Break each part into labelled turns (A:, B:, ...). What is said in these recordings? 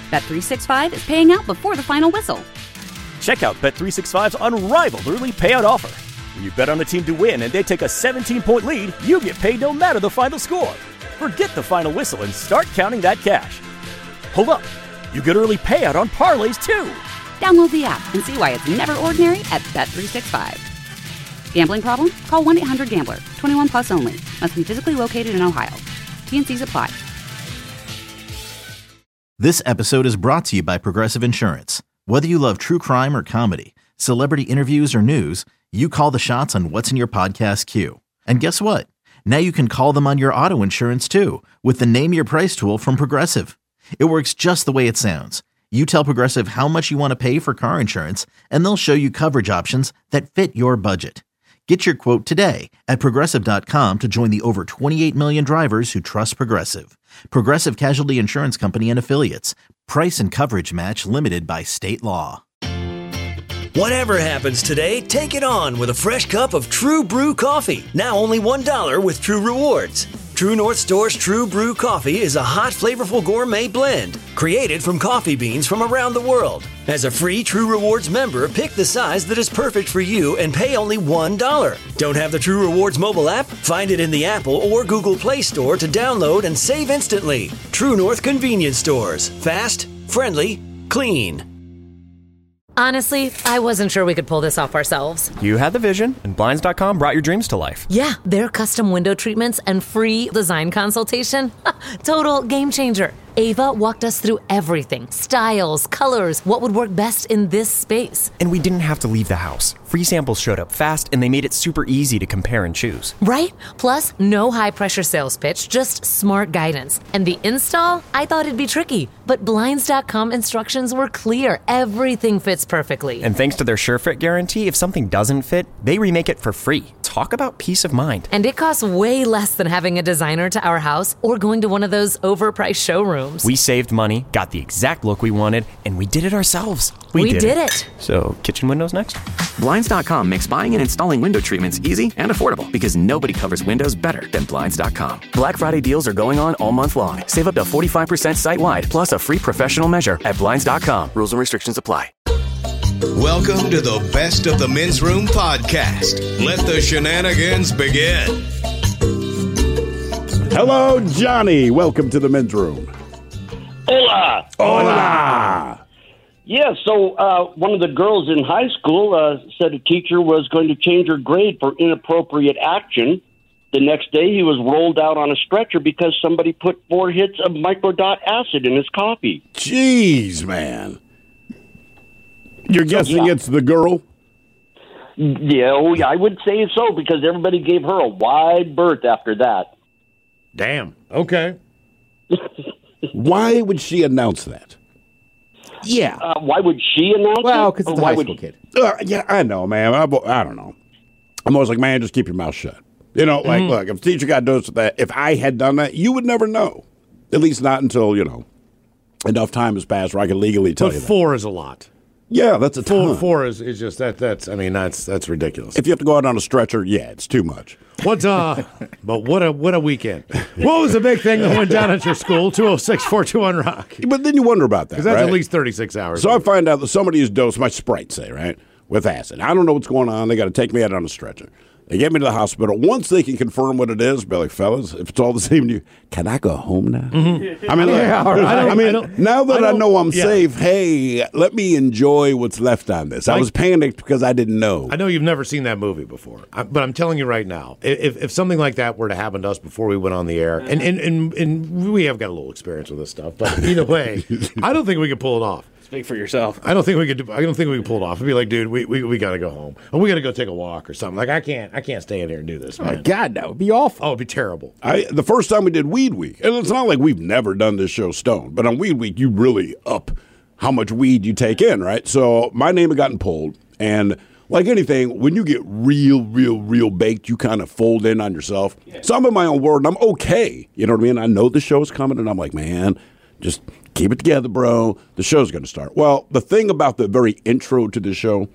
A: Bet365 is paying out before the final whistle.
B: Check out Bet365's unrivaled early payout offer. When you bet on a team to win and they take a 17-point lead, you get paid no matter the final score. Forget the final whistle and start counting that cash. Hold up. You get early payout on parlays, too.
A: Download the app and see why it's never ordinary at Bet365. Gambling problem? Call 1-800-GAMBLER. 21 plus only. Must be physically located in Ohio. T&Cs apply.
C: This episode is brought to you by Progressive Insurance. Whether you love true crime or comedy, celebrity interviews or news, you call the shots on what's in your podcast queue. And guess what? Now you can call them on your auto insurance too with the Name Your Price tool from Progressive. It works just the way it sounds. You tell Progressive how much you want to pay for car insurance, and they'll show you coverage options that fit your budget. Get your quote today at Progressive.com to join the over 28 million drivers who trust Progressive. Progressive Casualty Insurance Company and Affiliates. Price and coverage match limited by state law.
D: Whatever happens today, take it on with a fresh cup of True Brew coffee. Now only $1 with True Rewards. True North Store's True Brew coffee is a hot, flavorful gourmet blend created from coffee beans from around the world. As a free True Rewards member, pick the size that is perfect for you and pay only $1. Don't have the True Rewards mobile app? Find it in the Apple or Google Play Store to download and save instantly. True North Convenience Stores. Fast, friendly, clean.
E: Honestly, I wasn't sure we could pull this off ourselves.
F: You had the vision, and Blinds.com brought your dreams to life.
E: Yeah, their custom window treatments and free design consultation. Total game changer. Ava walked us through everything. Styles, colors, what would work best in this space.
F: And we didn't have to leave the house. Free samples showed up fast, and they made it super easy to compare and choose.
E: Right? Plus, no high-pressure sales pitch, just smart guidance. And the install? I thought it'd be tricky, but Blinds.com instructions were clear. Everything fits perfectly.
F: And thanks to their SureFit guarantee, if something doesn't fit, they remake it for free. Talk about peace of mind.
E: And it costs way less than having a designer to our house or going to one of those overpriced showrooms.
F: We saved money, got the exact look we wanted, and we did it ourselves.
E: We did it.
F: So, kitchen windows next?
G: Blinds.com makes buying and installing window treatments easy and affordable because nobody covers windows better than Blinds.com. Black Friday deals are going on all month long. Save up to 45% site-wide, plus a free professional measure at Blinds.com. Rules and restrictions apply.
H: Welcome to the Best of the Men's Room podcast. Let the shenanigans begin.
I: Hello, Johnny. Welcome to the Men's Room.
J: Hola.
I: Hola.
J: Yeah, so one of the girls in high school said a teacher was going to change her grade for inappropriate action. The next day, he was rolled out on a stretcher because somebody put 4 hits of microdot acid in his coffee.
I: Jeez, man. You're guessing it's the girl?
J: Yeah, I would say so because everybody gave her a wide berth after that.
I: Damn. Okay. Why would she announce that? Yeah.
J: Why would she announce it?
K: Well, because it's a high school kid.
I: Yeah, I know, man. I don't know. I'm always like, man, just keep your mouth shut. You know, like, look, if a teacher got dosed with that, if I had done that, you would never know. At least not until, enough time has passed where I can legally tell you that.
K: 4 is a lot.
I: Yeah, that's a ton.
K: 4 is just that's ridiculous.
I: If you have to go out on a stretcher, yeah, it's too much.
K: But what a weekend. What was the big thing that went down at your school? 206-421-ROCK.
I: But then you wonder about that,
K: because that's
I: right?
K: at least 36 hours.
I: So I find out that somebody has dosed my Sprite, say, right, with acid. I don't know what's going on. They got to take me out on a stretcher. They get me to the hospital. Once they can confirm what it is, be like, fellas, if it's all the same to you, can I go home now? Mm-hmm. I mean, now that I know I'm safe, hey, let me enjoy what's left on this. I was panicked because I didn't know.
K: I know you've never seen that movie before, but I'm telling you right now, if something like that were to happen to us before we went on the air, and we have got a little experience with this stuff, but either way, I don't think we could pull it off.
B: Speak for yourself.
K: I don't think we could pull it off. It'd be like, dude, we got to go home, or we got to go take a walk or something. Like I can't stay in here and do this. Man. Oh my God, that would be awful. Oh, it'd be terrible.
I: The first time we did Weed Week, and it's not like we've never done this show stoned, but on Weed Week you really up how much weed you take in, right? So my name had gotten pulled, and like anything, when you get real baked, you kind of fold in on yourself. Yeah. So I'm in my own world, and I'm okay. You know what I mean? I know the show's coming, and I'm like, man, just keep it together, bro. The show's going to start. Well, the thing about the very intro to the show,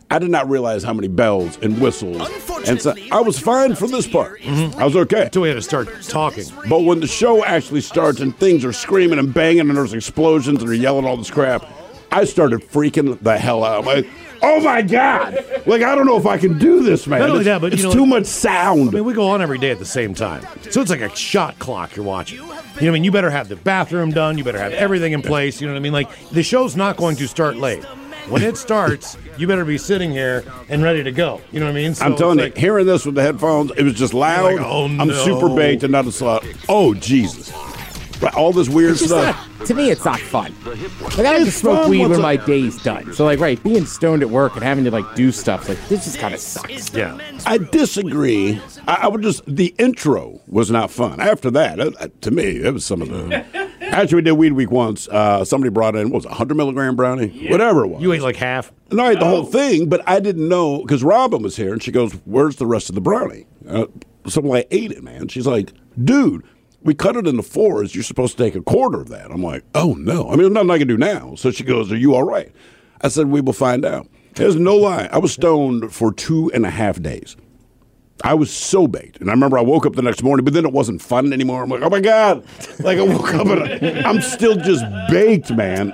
I: I did not realize how many bells and whistles. And so I was fine for this part. I was okay.
K: Until we had to start talking.
I: But when the show actually starts and things are screaming and banging and there's explosions and they're yelling all this crap, I started freaking the hell out. I'm like, oh my God. Like, I don't know if I can do this, man.
K: Not only that, but
I: it's too much sound.
K: I mean, we go on every day at the same time. So it's like a shot clock you're watching. You know what I mean? You better have the bathroom done. You better have everything in place. You know what I mean? Like, the show's not going to start late. When it starts, you better be sitting here and ready to go. You know what I mean? So
I: I'm telling you, hearing this with the headphones, it was just loud.
K: Like, oh, no.
I: I'm super baked and not a slut. Oh, Jesus. Right, all this weird stuff.
L: To me, it's not fun. Like, I like to smoke weed when my day's done. So, like, right, being stoned at work and having to, like, do stuff, like, this just kind of sucks.
K: Yeah.
I: I disagree. I would just, the intro was not fun. After that, to me, it was some of the... Actually, we did Weed Week once. Somebody brought in, what was it, 100 milligram brownie? Yeah. Whatever it was.
K: You ate like half?
I: No, I ate the whole thing, but I didn't know, because Robin was here, and she goes, where's the rest of the brownie? So I ate it, man. She's like, dude, we cut it into fours. You're supposed to take a quarter of that. I'm like, oh, no. I mean, there's nothing I can do now. So she goes, are you all right? I said, we will find out. There's no lie. I was stoned for 2.5 days. I was so baked. And I remember I woke up the next morning, but then it wasn't fun anymore. I'm like, oh, my God. Like, I woke up and I'm still just baked, man.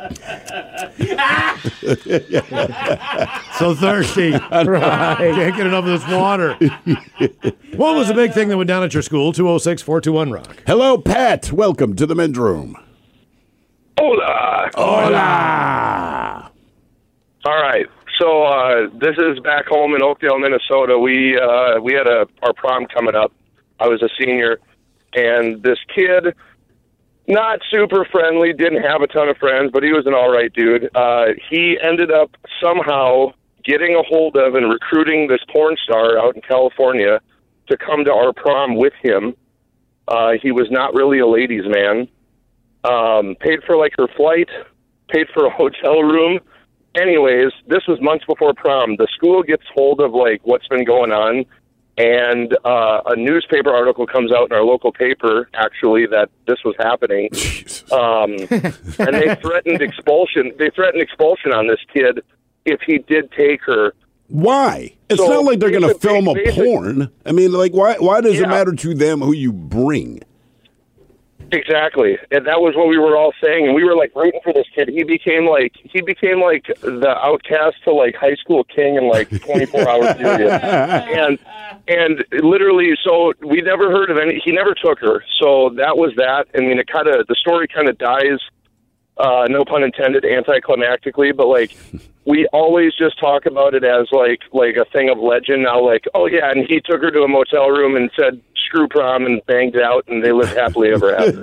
K: So thirsty. Right. Can't get enough of this water. What was the big thing that went down at your school? 206-421-ROCK.
I: Hello, Pat. Welcome to the men's room.
M: Hola.
I: Hola.
M: All right. So this is back home in Oakdale, Minnesota. We had our prom coming up. I was a senior, and this kid, not super friendly, didn't have a ton of friends, but he was an all right dude. He ended up somehow getting a hold of and recruiting this porn star out in California to come to our prom with him. He was not really a ladies' man. Paid for like her flight, paid for a hotel room. Anyways, this was months before prom. The school gets hold of like what's been going on, and a newspaper article comes out in our local paper, actually, that this was happening. And they threatened expulsion. They threatened expulsion on this kid if he did take her.
I: Why? It's not like they're going to film a porn. I mean, like, why does it matter to them who you bring?
M: Exactly, and that was what we were all saying, and we were like rooting for this kid. He became like the outcast to like high school king in like 24 hour period, and literally, so we never heard of any. He never took her, so that was that. I mean, the story kind of dies, no pun intended, anticlimactically, but like we always just talk about it as like a thing of legend now. Like, oh yeah, and he took her to a motel room and said, screw prom, and banged out, and they lived happily ever after.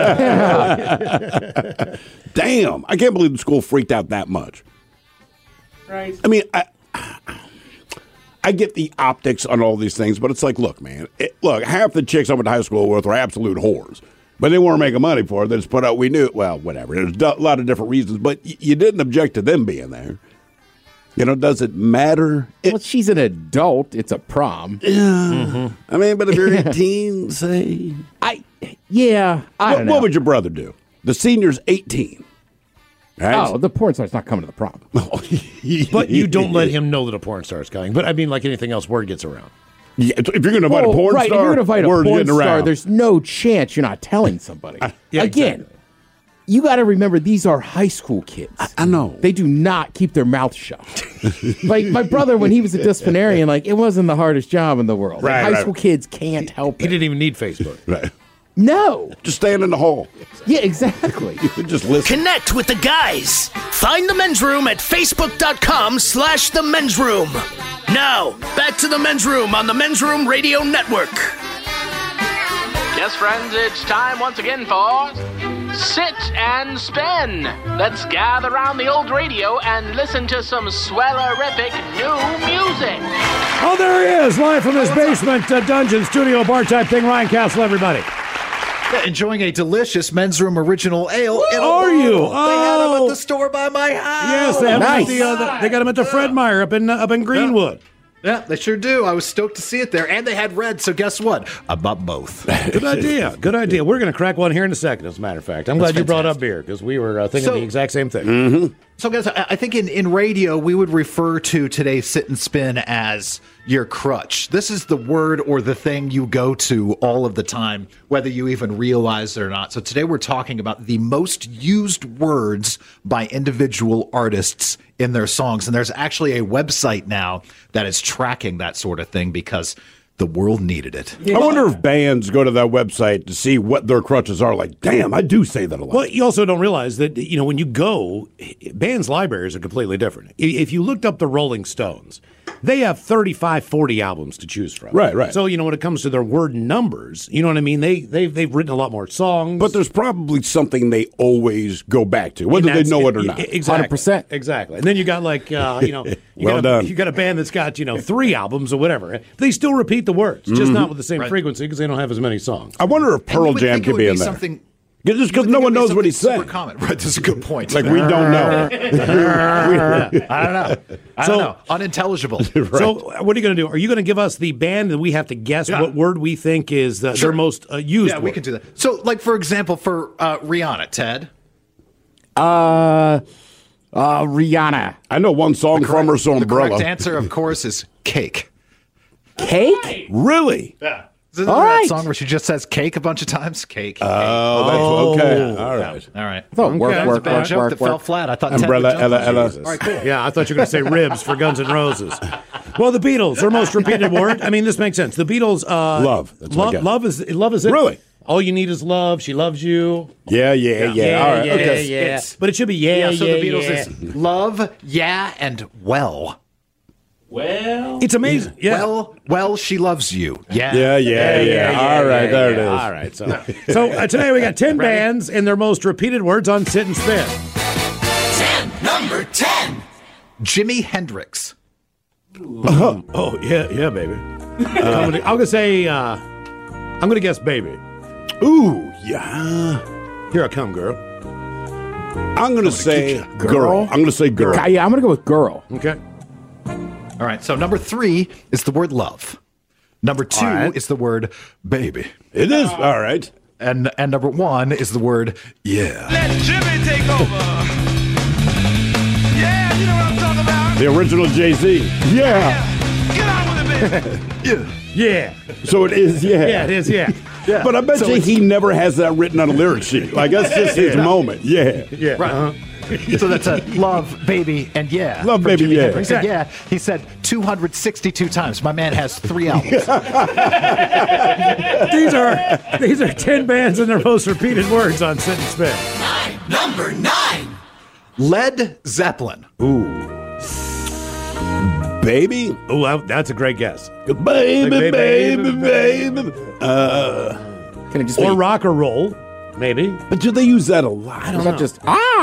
I: Damn, I can't believe the school freaked out that much.
L: Right.
I: I mean, I get the optics on all these things, but it's like, look, man, look, half the chicks I went to high school with were absolute whores, but they weren't making money for it. They just put out, we knew, well, whatever. There's a lot of different reasons, but you didn't object to them being there. You know, does it matter?
L: Well, she's an adult. It's a prom.
I: Yeah. Mm-hmm. I mean, but if you're 18, say.
L: I don't know.
I: What would your brother do? The senior's 18. Right?
L: Oh, the porn star's not coming to the prom.
K: But you don't let him know that a porn star's coming. But I mean, like anything else, word gets around.
I: Yeah, if you're going to invite a porn star,
L: if you're going to invite a porn star,
I: around.
L: There's no chance you're not telling somebody. Again,
K: exactly.
L: You got to remember, these are high school kids.
I: I know.
L: They do not keep their mouth shut. Like, my brother, when he was a disciplinarian, like, it wasn't the hardest job in the world. Like, high school kids can't help it.
K: He didn't even need Facebook.
I: Right.
L: No.
I: Just stand in the hall.
L: Yeah, exactly.
I: You could just listen.
N: Connect with the guys. Find the men's room at facebook.com/the men's room. Now, back to the men's room on the Men's Room Radio Network.
O: Yes, friends, it's time once again for Sit and Spin. Let's gather around the old radio and listen to some swellerific new music.
K: Oh, there he is, live from his basement dungeon studio bar type thing. Ryan Castle, everybody.
P: Yeah, enjoying a delicious Men's Room original ale.
K: Are you?
P: They had them at the store by my house.
K: Yes, they have them they got them at the Fred Meyer up in Greenwood.
P: Yeah, they sure do. I was stoked to see it there. And they had red, so guess what? I bought both.
K: Good idea. Good idea. We're going to crack one here in a second, as a matter of fact. I'm glad you brought up beer, because we were thinking the exact same thing.
I: Mm-hmm.
P: So, guys, I think in radio, we would refer to today's Sit and Spin as your crutch. This is the word or the thing you go to all of the time, whether you even realize it or not. So today we're talking about the most used words by individual artists in their songs. And there's actually a website now that is tracking that sort of thing because the world needed it.
I: I wonder if bands go to that website to see what their crutches are. Like, damn, I do say that a lot.
K: Well, you also don't realize that, when you go, bands' libraries are completely different. If you looked up the Rolling Stones, they have 35, 40 albums to choose from.
I: Right.
K: So, when it comes to their word numbers, you know what I mean? They've written a lot more songs.
I: But there's probably something they always go back to, whether they know it or not.
K: Exactly.
L: 100%.
K: Exactly. And then you got
I: done.
K: You got a band that's got, 3 albums or whatever. They still repeat the words, just not with the same frequency because they don't have as many songs.
I: I wonder if Pearl Jam could be in there. Just because no one knows what he's saying.
P: Right, that's a good point.
I: Like, we don't know.
P: I don't know. Unintelligible.
K: Right. So what are you going to do? Are you going to give us the band and we have to guess what word we think is their most used word?
P: We can do that. So, like, for example, for Rihanna, Ted?
L: Rihanna.
I: I know one song from her, so Umbrella.
P: The correct answer, of course, is cake.
L: Cake?
I: Really?
P: Yeah. Isn't there that song where she just says cake a bunch of times? Cake.
I: Oh, that's okay. All right.
P: All right.
L: I thought work,
P: bad joke that fell flat. I thought
I: Umbrella,
P: Ted would jump
I: Ella.
P: on. All right, cool.
K: Yeah, I thought you were going to say ribs for Guns N' Roses. Well, the Beatles, their most repeated word. I mean, this makes sense. The Beatles.
I: Love. That's what I got.
K: Love is it.
I: Really?
K: All you need is love. She loves you.
I: Yeah. All right.
K: Okay. But it should be
P: So the Beatles is love, and well.
K: Well, it's amazing. Yeah.
P: Well, she loves you. Yeah.
I: All right, there it is.
K: All right. So today we got 10 bands and their most repeated words on Sit and Spin.
N: Number 10.
P: Jimi Hendrix.
K: Oh yeah, baby. I'm gonna say. I'm gonna guess, baby.
I: Ooh, yeah.
K: Here I come, girl.
I: I'm gonna say girl. I'm gonna say girl.
L: Yeah, I'm gonna go with girl.
K: Okay.
P: All right, so number 3 is the word love. Number 2 is the word baby.
I: It is. All right.
P: And number 1 is the word yeah.
N: Let Jimmy take over. Yeah, you know what I'm talking about.
I: The original Jay-Z. Yeah.
N: Get on with it, baby.
K: Yeah.
I: So it is, yeah.
K: Yeah, it is, yeah.
I: But I bet you he never has that written on a lyric sheet. Like, that's just his moment. Yeah.
K: Yeah.
P: Right. So that's a love, baby, and yeah.
I: Love, baby,
P: Jimi
I: yeah.
P: Hendrix. And yeah, he said 262 times. My man has 3 albums.
K: These are 10 bands and their most repeated words on Sit and Spin.
N: Number 9.
P: Led Zeppelin.
I: Ooh. Baby?
K: Oh, that's a great guess.
I: Baby.
L: Can it just
K: Or
L: be
K: rock or roll, maybe.
I: But do they use that a lot?
L: I don't know. Just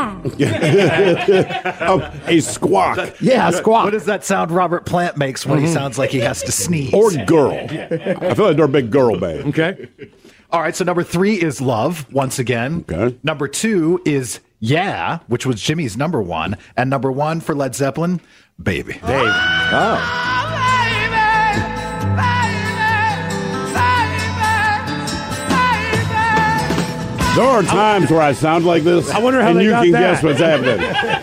I: A squawk.
L: Yeah, a squawk.
P: What does that sound Robert Plant makes when he sounds like he has to sneeze?
I: Or girl. I feel like they're a big girl band.
K: Okay.
P: All right, so number 3 is love, once again.
I: Okay.
P: Number 2 is yeah, which was Jimmy's number 1. And number 1 for Led Zeppelin, baby.
K: Baby.
L: Oh.
I: There are times where I sound like this.
K: I wonder how
I: and
K: they
I: you
K: got
I: can
K: that.
I: guess what's happening.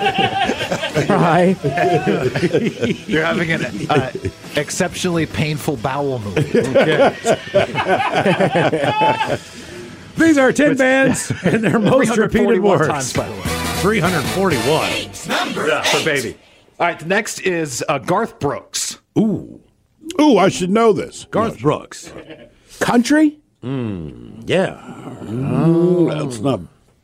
L: Right.
P: You're having an exceptionally painful bowel movement.
K: These are 10 bands and their most repeated
P: 341
K: words.
P: times, by the way.
K: 341.
N: Number 8.
P: For baby. All right, the next is Garth Brooks.
I: Ooh, I should know this.
K: Garth Brooks.
L: Country?
K: Yeah.
I: That's not.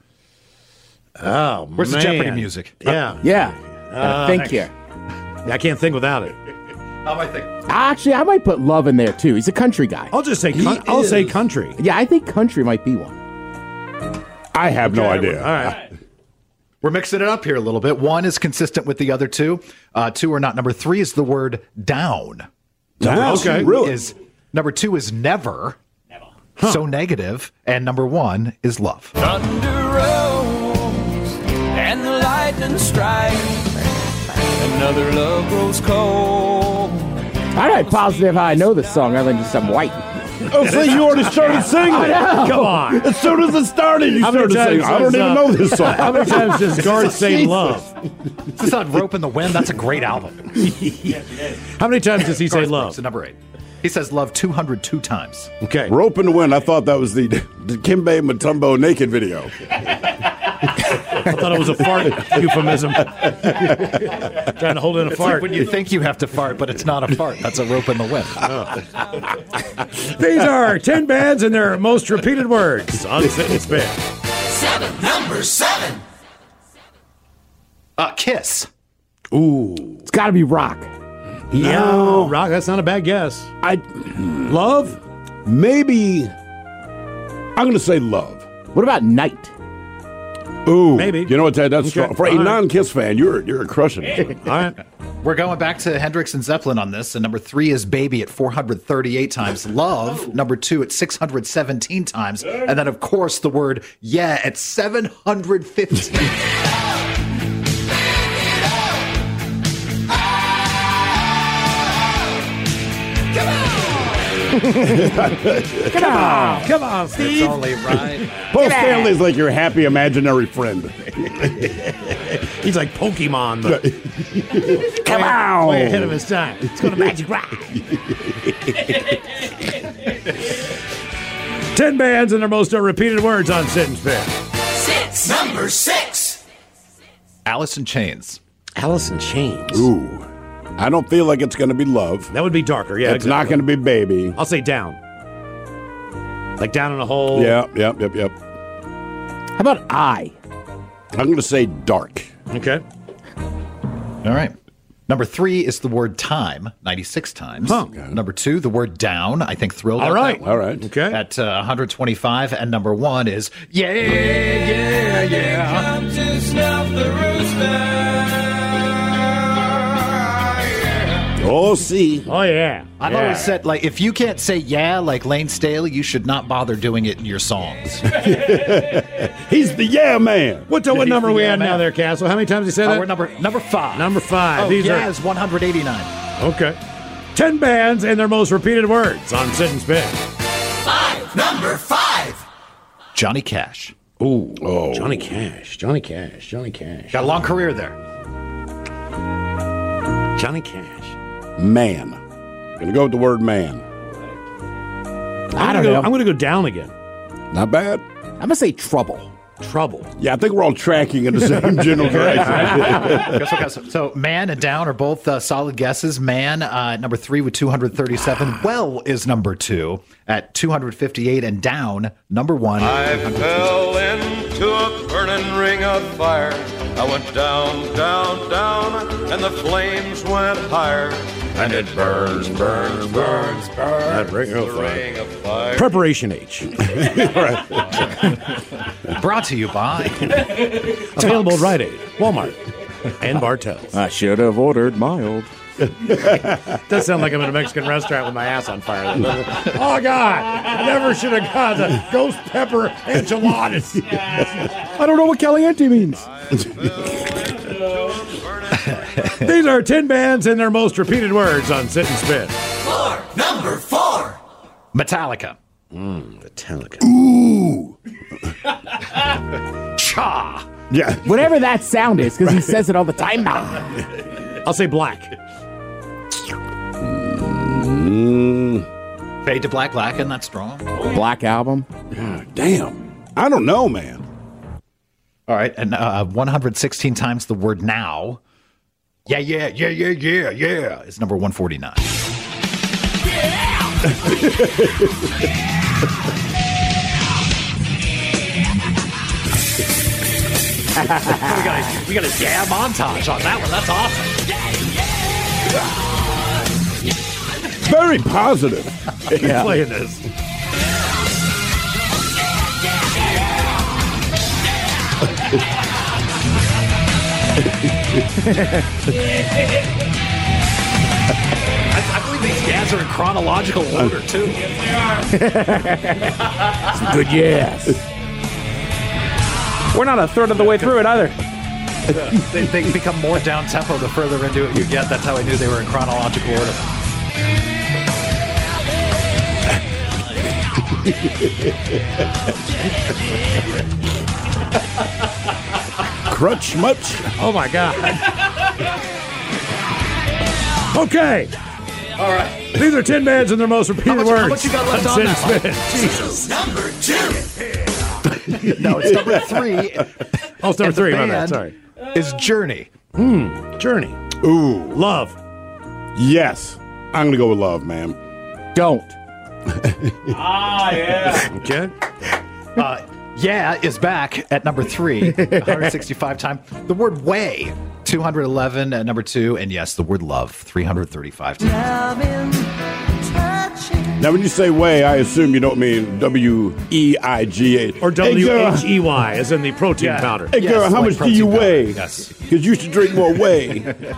K: Oh,
P: Where's the
K: man.
P: Jeopardy music?
K: Yeah.
L: Yeah. Think here.
K: I can't think without it.
P: How am I thinking?
L: Actually, I might put love in there too. He's a country guy.
K: I'll just say I'll say country.
L: Yeah, I think country might be one.
I: I have no idea.
K: All right.
P: We're mixing it up here a little bit. 1 is consistent with the other 2. 2 are not. Number 3 is the word down.
I: Down?
P: Okay.
I: Really?
P: Number 2 is never.
K: Huh.
P: So negative. And number 1 is love.
N: Thunder rolls and the lightning strikes. Another love grows cold.
L: I'm not positive how I know this song other than just I'm white.
I: Oh, so you already started singing.
K: Come on.
I: As soon as it started, you started singing. I don't even know this song.
K: How many times does Garth say love?
P: This is on Rope in the Wind. That's a great album.
K: How many times does he say
P: Garth
K: love?
P: Brooks, number 8. He says love 202 times.
K: Okay.
I: Rope in the Wind. I thought that was the Kimbe Mutombo naked video.
K: I thought it was a fart euphemism. Trying to hold in a
P: It's
K: fart.
P: like when you think you have to fart, but it's not a fart. That's a rope in the wind.
K: These are 10 bands and their most repeated words on Sit and Spin.
N: Number 7.
P: Kiss.
I: Ooh.
L: It's got to be Rock.
K: No, Rock, that's not a bad guess. Love?
I: Maybe. I'm going to say Love.
L: What about Night?
I: Ooh.
K: Maybe.
I: You know what, Ted? That's strong. For a non-Kiss fan, you're crushing it.
K: All right.
P: We're going back to Hendrix and Zeppelin on this. And number 3 is Baby at 438 times. Love, number 2 at 617 times. And then, of course, the word yeah at 715.
K: Come on, Steve.
P: It's only right.
I: Paul Stanley's like your happy imaginary friend.
K: He's like Pokemon, but
I: Come on.
K: way ahead of his time. It's going to Magic Ride. 10 bands and their most repeated words on Sit and Spin.
N: Number 6.
P: Alice in Chains.
K: Alice in Chains.
I: Ooh. I don't feel like it's going to be Love.
K: That would be darker, yeah.
I: It's not going to be Baby.
K: I'll say Down. Like Down in a Hole.
I: Yep.
L: How about I?
I: I'm going to say Dark.
K: Okay.
P: All right. Number 3 is the word time, 96 times.
K: Huh.
P: Number 2, the word down. I think Thrilled.
K: All right.
I: All right.
K: Okay.
P: At 125. And number 1 is yeah.
N: Come to snuff the rooster.
I: Oh, see.
K: Oh, yeah.
P: I've always said, like, if you can't say yeah, like Lane Staley, you should not bother doing it in your songs.
I: He's the yeah man.
K: What number are we at now there, Castle? How many times did you say that?
P: We're number 5.
K: Number 5.
P: Oh,
K: These
P: yeah
K: are
P: is 189.
K: okay. 10 bands and their most repeated words on Sit and Spin.
N: Number 5.
P: Johnny Cash.
K: Ooh.
I: Oh.
K: Johnny Cash. Johnny Cash.
P: Got a long career there.
K: Johnny Cash.
I: Man. Gonna go with the word man.
L: I don't know.
K: I'm going to go Down again.
I: Not bad.
L: I'm going to say Trouble.
K: Trouble.
I: Yeah, I think we're all tracking in the same general direction.
P: So Man and Down are both solid guesses. Man, number 3 with 237. Well is number 2 at 258. And Down, number 1.
Q: I fell into a burning ring of fire. I went down, down, down, and the flames went higher. And it burns.
K: That ring of
Q: fire.
K: Preparation H.
P: Brought to you by
K: Available at Rite Aid, Walmart, and Bartell's.
R: I should have ordered mild.
K: Does sound like I'm in a Mexican restaurant with my ass on fire. Oh, God. I never should have got the ghost pepper enchiladas.
R: I don't know what caliente means.
K: These are 10 bands and their most repeated words on Sit and Spin.
N: Number 4.
P: Metallica.
K: Metallica.
I: Ooh.
P: Cha.
I: Yeah.
L: Whatever that sound is, because he says it all the time now.
K: I'll say Black.
P: Fade to Black, and that's strong.
L: Black Album.
I: God damn. I don't know, man.
P: All right, and 116 times the word now. Yeah is number 149. we got a yeah montage on that one. That's awesome.
I: Very positive.
K: Yeah. Playing this.
P: I believe these gas are in chronological order, too.
L: Some good yes. We're not a third of the way through it either.
P: They become more down-tempo the further into it you get. That's how I knew they were in chronological order.
I: Crutch much?
K: Oh, my God. Okay.
N: All right.
K: These are 10 bands and their most repeated words.
N: How much you got left on that?
K: Jesus.
N: Number 2.
P: No, it's number 3.
K: Oh, it's number 3. My bad. Sorry.
P: Is Journey.
K: Journey.
I: Ooh.
K: Love.
I: Yes. I'm going to go with Love, man.
L: Don't.
N: Yeah.
K: Okay.
P: Yeah is back at number 3, 165 times. The word way, 211 at number 2. And yes, the word love, 335 times.
I: Now, when you say way, I assume you don't mean W-E-I-G-A.
K: Or W-H-E-Y, as in the protein powder.
I: Hey, girl, how
P: like
I: much do you
P: protein powder.
I: weigh?
P: Yes.
I: Because you should drink more whey.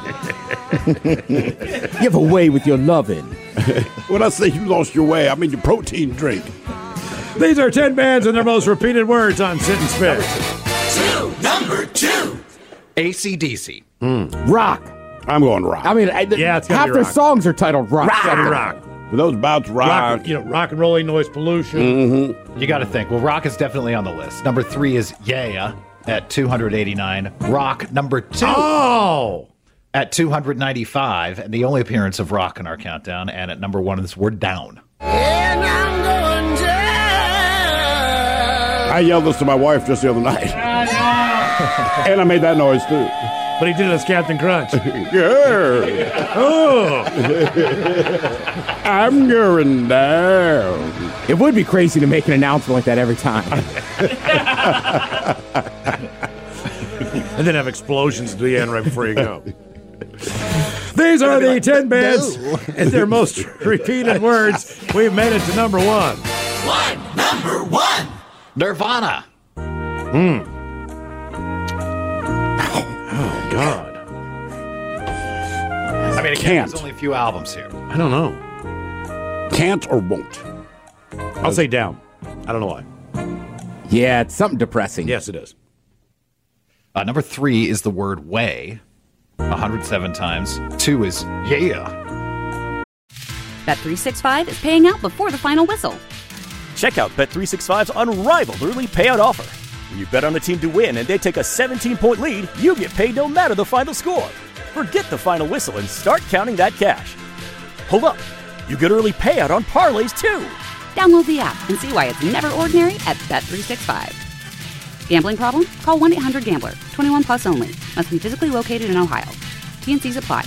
L: You have a way with your loving.
I: When I say you lost your way, I mean your protein drink.
K: These are 10 bands and their most repeated words on Sit and Spin.
N: Number 2.
P: AC/DC.
L: Rock.
I: I'm going rock.
L: I mean,
K: Yeah, it's gotta
L: half
K: be
L: their
K: rock.
L: songs are titled Rock.
K: It's gotta be rock.
I: For those bouts, rock.
K: Rock and rolling, noise pollution.
I: Mm-hmm.
P: You got to think. Well, rock is definitely on the list. Number 3 is Yeah at 289. Rock, number 2.
K: Oh!
P: At 295. And the only appearance of rock in our countdown. And at number 1 is We're Down.
N: And I'm going down.
I: I yelled this to my wife just the other night. And I made that noise, too.
K: But he did it as Captain Crunch.
I: Yeah.
K: Oh!
I: I'm going down.
L: It would be crazy to make an announcement like that every time.
K: And then have explosions at the end right before you go. These are the 10 bands and their most repeated words. We've made it to number 1.
N: Number 1.
P: Nirvana.
K: Oh, God.
P: I mean,
I: Can't.
P: there's only a few albums here.
K: I don't know.
I: Can't or won't?
K: I'll say down. I don't know why.
L: Yeah, it's something depressing.
K: Yes, it is.
P: Number 3 is the word way, 107 times. 2 is yeah.
A: Bet365 is paying out before the final whistle.
B: Check out Bet365's unrivaled early payout offer. When you bet on a team to win and they take a 17-point lead, you get paid no matter the final score. Forget the final whistle and start counting that cash. Hold up. You get early payout on parlays, too.
A: Download the app and see why it's never ordinary at Bet365. Gambling problem? Call 1-800-GAMBLER. 21 plus only. Must be physically located in Ohio. T&Cs apply.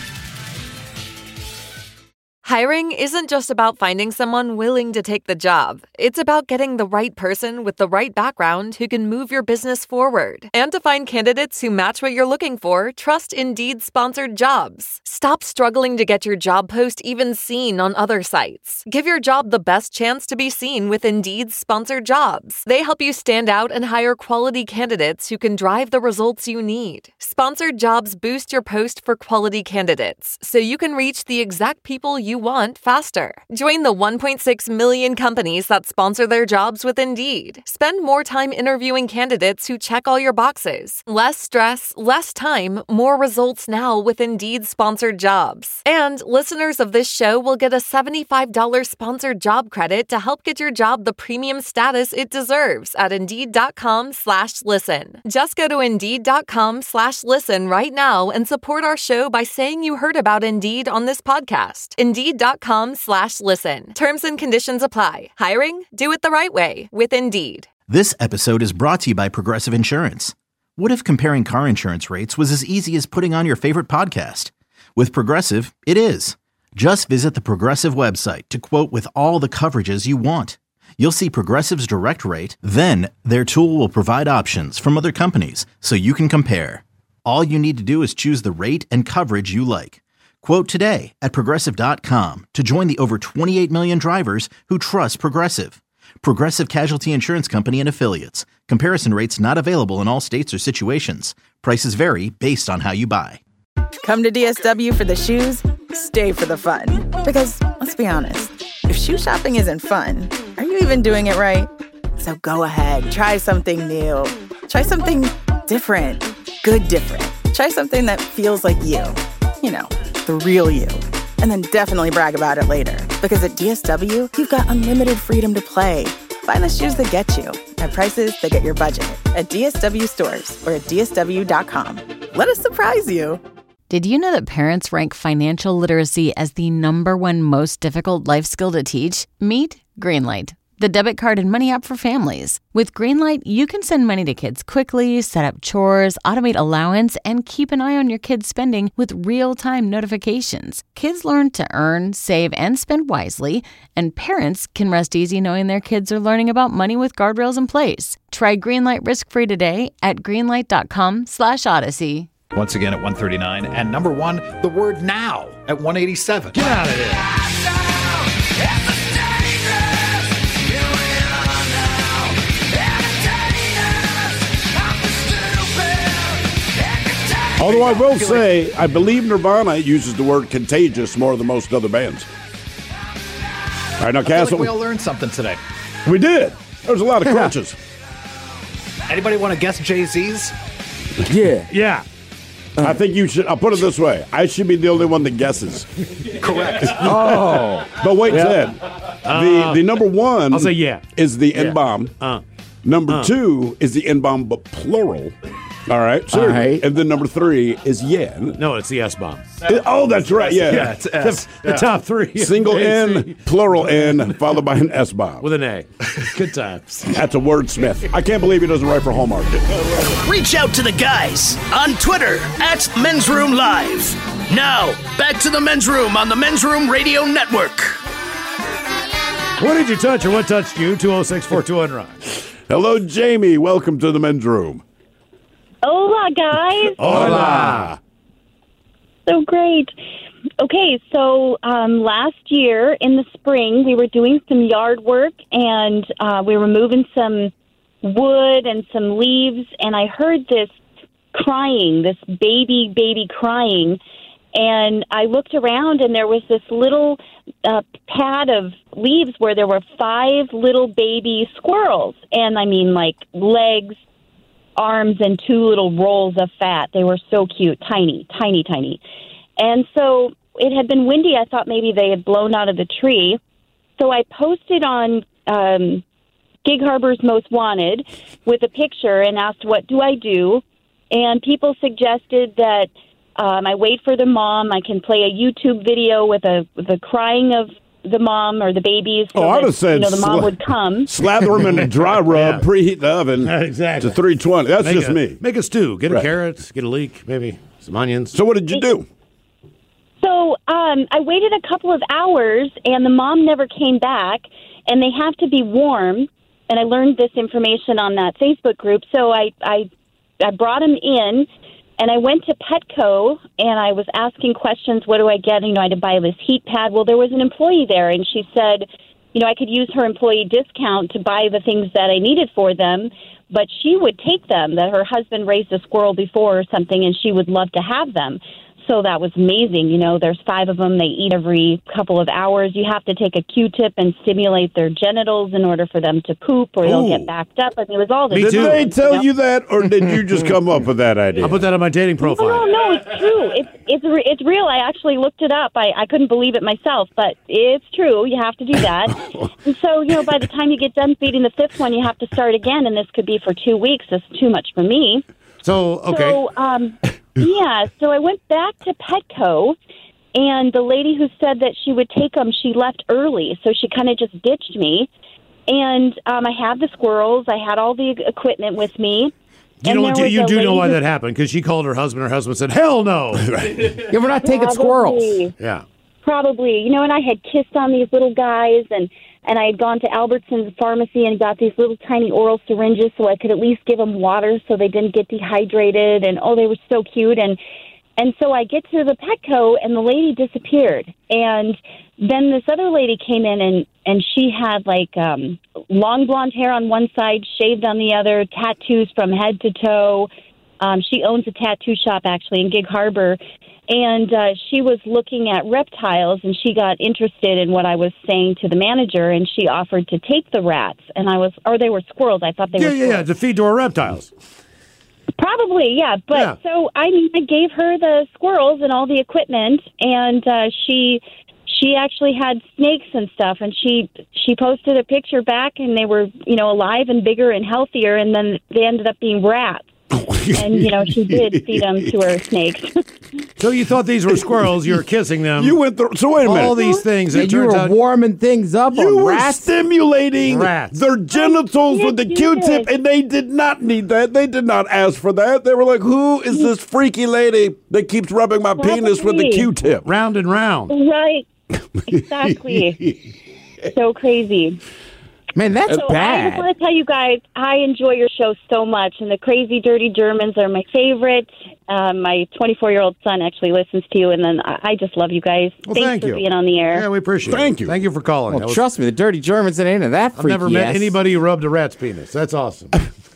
S: Hiring isn't just about finding someone willing to take the job. It's about getting the right person with the right background who can move your business forward. And to find candidates who match what you're looking for, trust Indeed-sponsored jobs. Stop struggling to get your job post even seen on other sites. Give your job the best chance to be seen with Indeed-sponsored jobs. They help you stand out and hire quality candidates who can drive the results you need. Sponsored jobs boost your post for quality candidates, so you can reach the exact people you want faster. Join the 1.6 million companies that sponsor their jobs with Indeed. Spend more time interviewing candidates who check all your boxes. Less stress, less time, more results now with Indeed sponsored jobs. And listeners of this show will get a $75 sponsored job credit to help get your job the premium status it deserves at Indeed.com/listen. Just go to Indeed.com/listen right now and support our show by saying you heard about Indeed on this podcast. Indeed.com/listen. Terms and conditions apply. Hiring? Do it the right way with Indeed.
C: This episode is brought to you by Progressive Insurance. What if comparing car insurance rates was as easy as putting on your favorite podcast? With Progressive, it is. Just visit the Progressive website to quote with all the coverages you want. You'll see Progressive's direct rate, then their tool will provide options from other companies so you can compare. All you need to do is choose the rate and coverage you like. Quote today at Progressive.com to join the over 28 million drivers who trust Progressive. Progressive Casualty Insurance Company and Affiliates. Comparison rates not available in all states or situations. Prices vary based on how you buy.
T: Come to DSW for the shoes, stay for the fun. Because, let's be honest, if shoe shopping isn't fun, are you even doing it right? So go ahead, try something new. Try something different. Good different. Try something that feels like you. You know, the real you. And then definitely brag about it later. Because at DSW, you've got unlimited freedom to play. Find the shoes that get you at prices that get your budget at DSW stores or at DSW.com. Let us surprise you.
U: Did you know that parents rank financial literacy as the #1 most difficult life skill to teach? Meet Greenlight, the debit card and money app for families. With Greenlight, you can send money to kids quickly, set up chores, automate allowance, and keep an eye on your kids' spending with real-time notifications. Kids learn to earn, save, and spend wisely, and parents can rest easy knowing their kids are learning about money with guardrails in place. Try Greenlight risk-free today at greenlight.com/Odyssey.
P: Once again at 139. And number one, the word now at 187.
K: Get out of here.
I: Although I will say, I believe Nirvana uses the word contagious more than most other bands. All right, now, Castle.
P: We all learned something today.
I: We did. There was a lot of crunches.
P: Anybody want to guess Jay-Z's?
I: Yeah.
K: Yeah.
I: I think you should. I'll put it this way. I should be the only one that guesses.
P: Correct.
I: Oh. But wait, Ted. The number one
K: I'll say yeah.
I: is the N-bomb. Number two is the N-bomb, but plural. All right. Sure.
K: All right.
I: And then number three is yen.
K: No, it's the S-bomb.
I: Oh, that's right. Yeah.
K: Yeah, it's S. The top three.
I: Single N, plural N, followed by an S-bomb.
K: With an A. Good times.
I: That's a wordsmith. I can't believe he doesn't write for Hallmark.
N: Reach out to the guys on Twitter at Men's Room Live. Now, back to the Men's Room on the Men's Room Radio Network.
K: What did you touch or what touched you? 206-421-ROCK.
I: Hello, Jamie. Welcome to the Men's Room.
V: Hola, guys.
I: Hola.
V: So great. Okay, so last year in the spring, we were doing some yard work, and we were moving some wood and some leaves, and I heard this crying, this baby crying, and I looked around, and there was this little pad of leaves where there were 5 little baby squirrels, and I mean, like, legs, arms, and 2 little rolls of fat. They were so cute, tiny. And so it had been windy. I thought maybe they had blown out of the tree. So I posted on Gig Harbor's Most Wanted with a picture and asked, what do I do? And people suggested that I wait for the mom. I can play a YouTube video with the crying of the mom or the babies. So
I: I'd have said
V: the mom would come.
I: Slather them in a dry rub, preheat the oven
K: exactly.
I: to 320. That's just me.
K: Make a stew. Get a carrot, get a leek, maybe some onions.
I: So what did you do?
V: So I waited a couple of hours, and the mom never came back, and they have to be warm. And I learned this information on that Facebook group. So I brought them in, and I went to Petco, and I was asking questions. What do I get? I had to buy this heat pad. Well, there was an employee there, and she said, I could use her employee discount to buy the things that I needed for them, but she would take them, that her husband raised a squirrel before or something, and she would love to have them. So that was amazing. There's 5 of them. They eat every couple of hours. You have to take a Q-tip and stimulate their genitals in order for them to poop, or they'll get backed up. I mean, it was all this.
I: Did they tell you that, or did you just come up with that idea?
K: I'll put that on my dating profile.
V: No, it's true. It's real. I actually looked it up. I couldn't believe it myself, but it's true. You have to do that. And so, by the time you get done feeding the 5th one, you have to start again, and this could be for 2 weeks. That's too much for me.
K: So, okay.
V: So I went back to Petco, and the lady who said that she would take them, she left early, so she kind of just ditched me. And I had the squirrels. I had all the equipment with me.
K: You do know why that happened, because she called her husband. Her husband said, hell no.
L: Yeah, we're not taking squirrels.
K: Yeah.
V: Probably. And I had kissed on these little guys, and I had gone to Albertsons Pharmacy and got these little tiny oral syringes so I could at least give them water so they didn't get dehydrated. And, they were so cute. And so I get to the Petco, and the lady disappeared. And then this other lady came in, and she had, long blonde hair on one side, shaved on the other, tattoos from head to toe. She owns a tattoo shop, actually, in Gig Harbor. And she was looking at reptiles, and she got interested in what I was saying to the manager, and she offered to take the rats. And they were squirrels. I thought they were squirrels.
K: Yeah, to feed to our reptiles.
V: Probably, yeah. But so I gave her the squirrels and all the equipment, and she she actually had snakes and stuff, and she posted a picture back, and they were, alive and bigger and healthier, and then they ended up being rats. And, she did feed them to her snakes.
K: So you thought these were squirrels, you were kissing them.
I: You went through, so wait a minute.
K: All these things.
L: And you were warming things up
I: you
L: on
I: were
L: rats?
I: stimulating
K: Rats.
I: their genitals with the Q-tip, and they did not need that. They did not ask for that. They were like, who is this freaky lady that keeps rubbing my penis with the Q-tip?
K: Round and round.
V: Right. Exactly. So crazy.
L: Man, that's
V: so
L: bad.
V: I just want to tell you guys, I enjoy your show so much, and the Crazy Dirty Germans are my favorite. My 24-year-old son actually listens to you, and then I just love you guys.
K: Well,
V: Thanks
K: thank
V: for
K: you.
V: being on the air.
K: Yeah, we appreciate it.
I: Thank you.
K: Thank you for calling.
L: Well, trust me, the Dirty Germans, it ain't that freaky.
K: I've never met anybody who rubbed a rat's penis. That's awesome.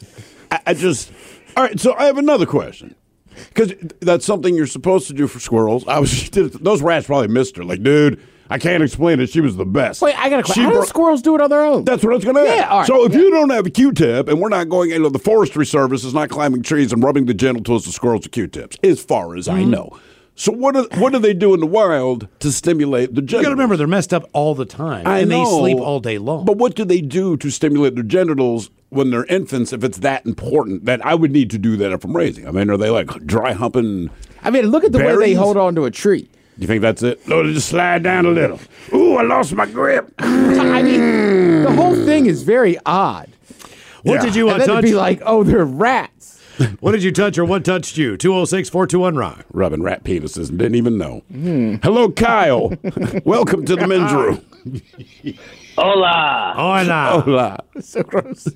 I: All right, so I have another question. Because that's something you're supposed to do for squirrels. Those rats probably missed her. Like, dude, I can't explain it. She was the best.
L: Wait, I got a question. How do squirrels do it on their own?
I: That's what I was going to ask.
L: Yeah, all right,
I: so if you don't have a Q-tip, and we're not going into the Forestry Service is not climbing trees and rubbing the genitals of squirrels with Q-tips, as far as I know. So what do they do in the wild to stimulate the genitals?
K: You got to remember, they're messed up all the time, and they sleep all day long.
I: But what do they do to stimulate their genitals when they're infants if it's that important that I would need to do that if I'm raising? I mean, are they like dry humping?
L: I mean, look at the way they
I: berries?
L: hold on to a tree.
I: You think that's it? No, just slide down a little. Ooh, I lost my grip.
L: I mean, the whole thing is very odd.
K: What did you
L: and then
K: touch?
L: it'd be like, oh, they're rats.
K: What did you touch or what touched you? 206-421-ROCK.
I: Rubbing rat penises and didn't even know. Hello, Kyle. Welcome to the men's room.
D: Hola.
K: Hola.
I: Hola.
L: So gross.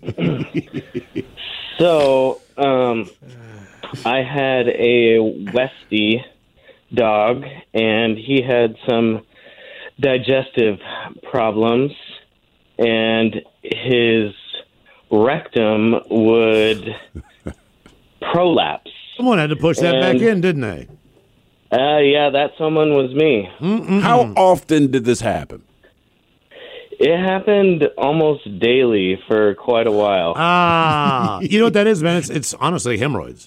D: So, I had a Westie dog, and he had some digestive problems, and his rectum would prolapse.
K: Someone had to push that back in, didn't they?
D: Yeah, that someone was me.
I: How often did this happen?
D: It happened almost daily for quite a while.
K: You know what that is, man? It's honestly hemorrhoids.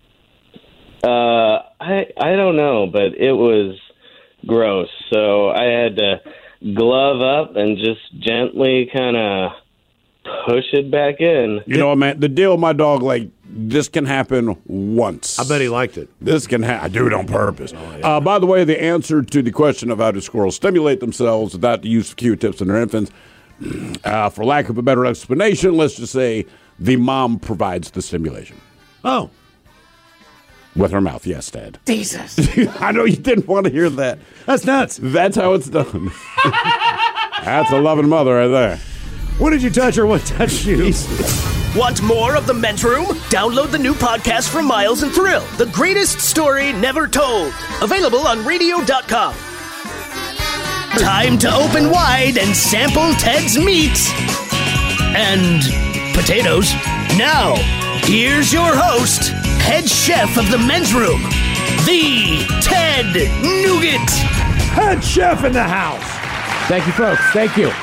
D: I don't know, but it was gross. So I had to glove up and just gently kind of push it back in.
I: You know, man, the deal with my dog, like, this can happen once.
K: I bet he liked it.
I: This can happen. I do it on purpose. By the way, the answer to the question of how do squirrels stimulate themselves without the use of Q-tips in their infants, for lack of a better explanation, let's just say the mom provides the stimulation.
K: Oh.
I: With her mouth, yes, Dad.
L: Jesus.
I: I know you didn't want to hear that.
K: That's nuts.
I: That's how it's done. That's a loving mother right there.
K: What did you touch or what touched you?
N: Want more of The Men's Room? Download the new podcast from Miles and Thrill, The Greatest Story Never Told. Available on radio.com. Time to open wide and sample Ted's meat and potatoes. Now, here's your host, head chef of The Men's Room, the Ted Nugent.
K: Head chef in the house.
L: Thank you, folks. Thank you.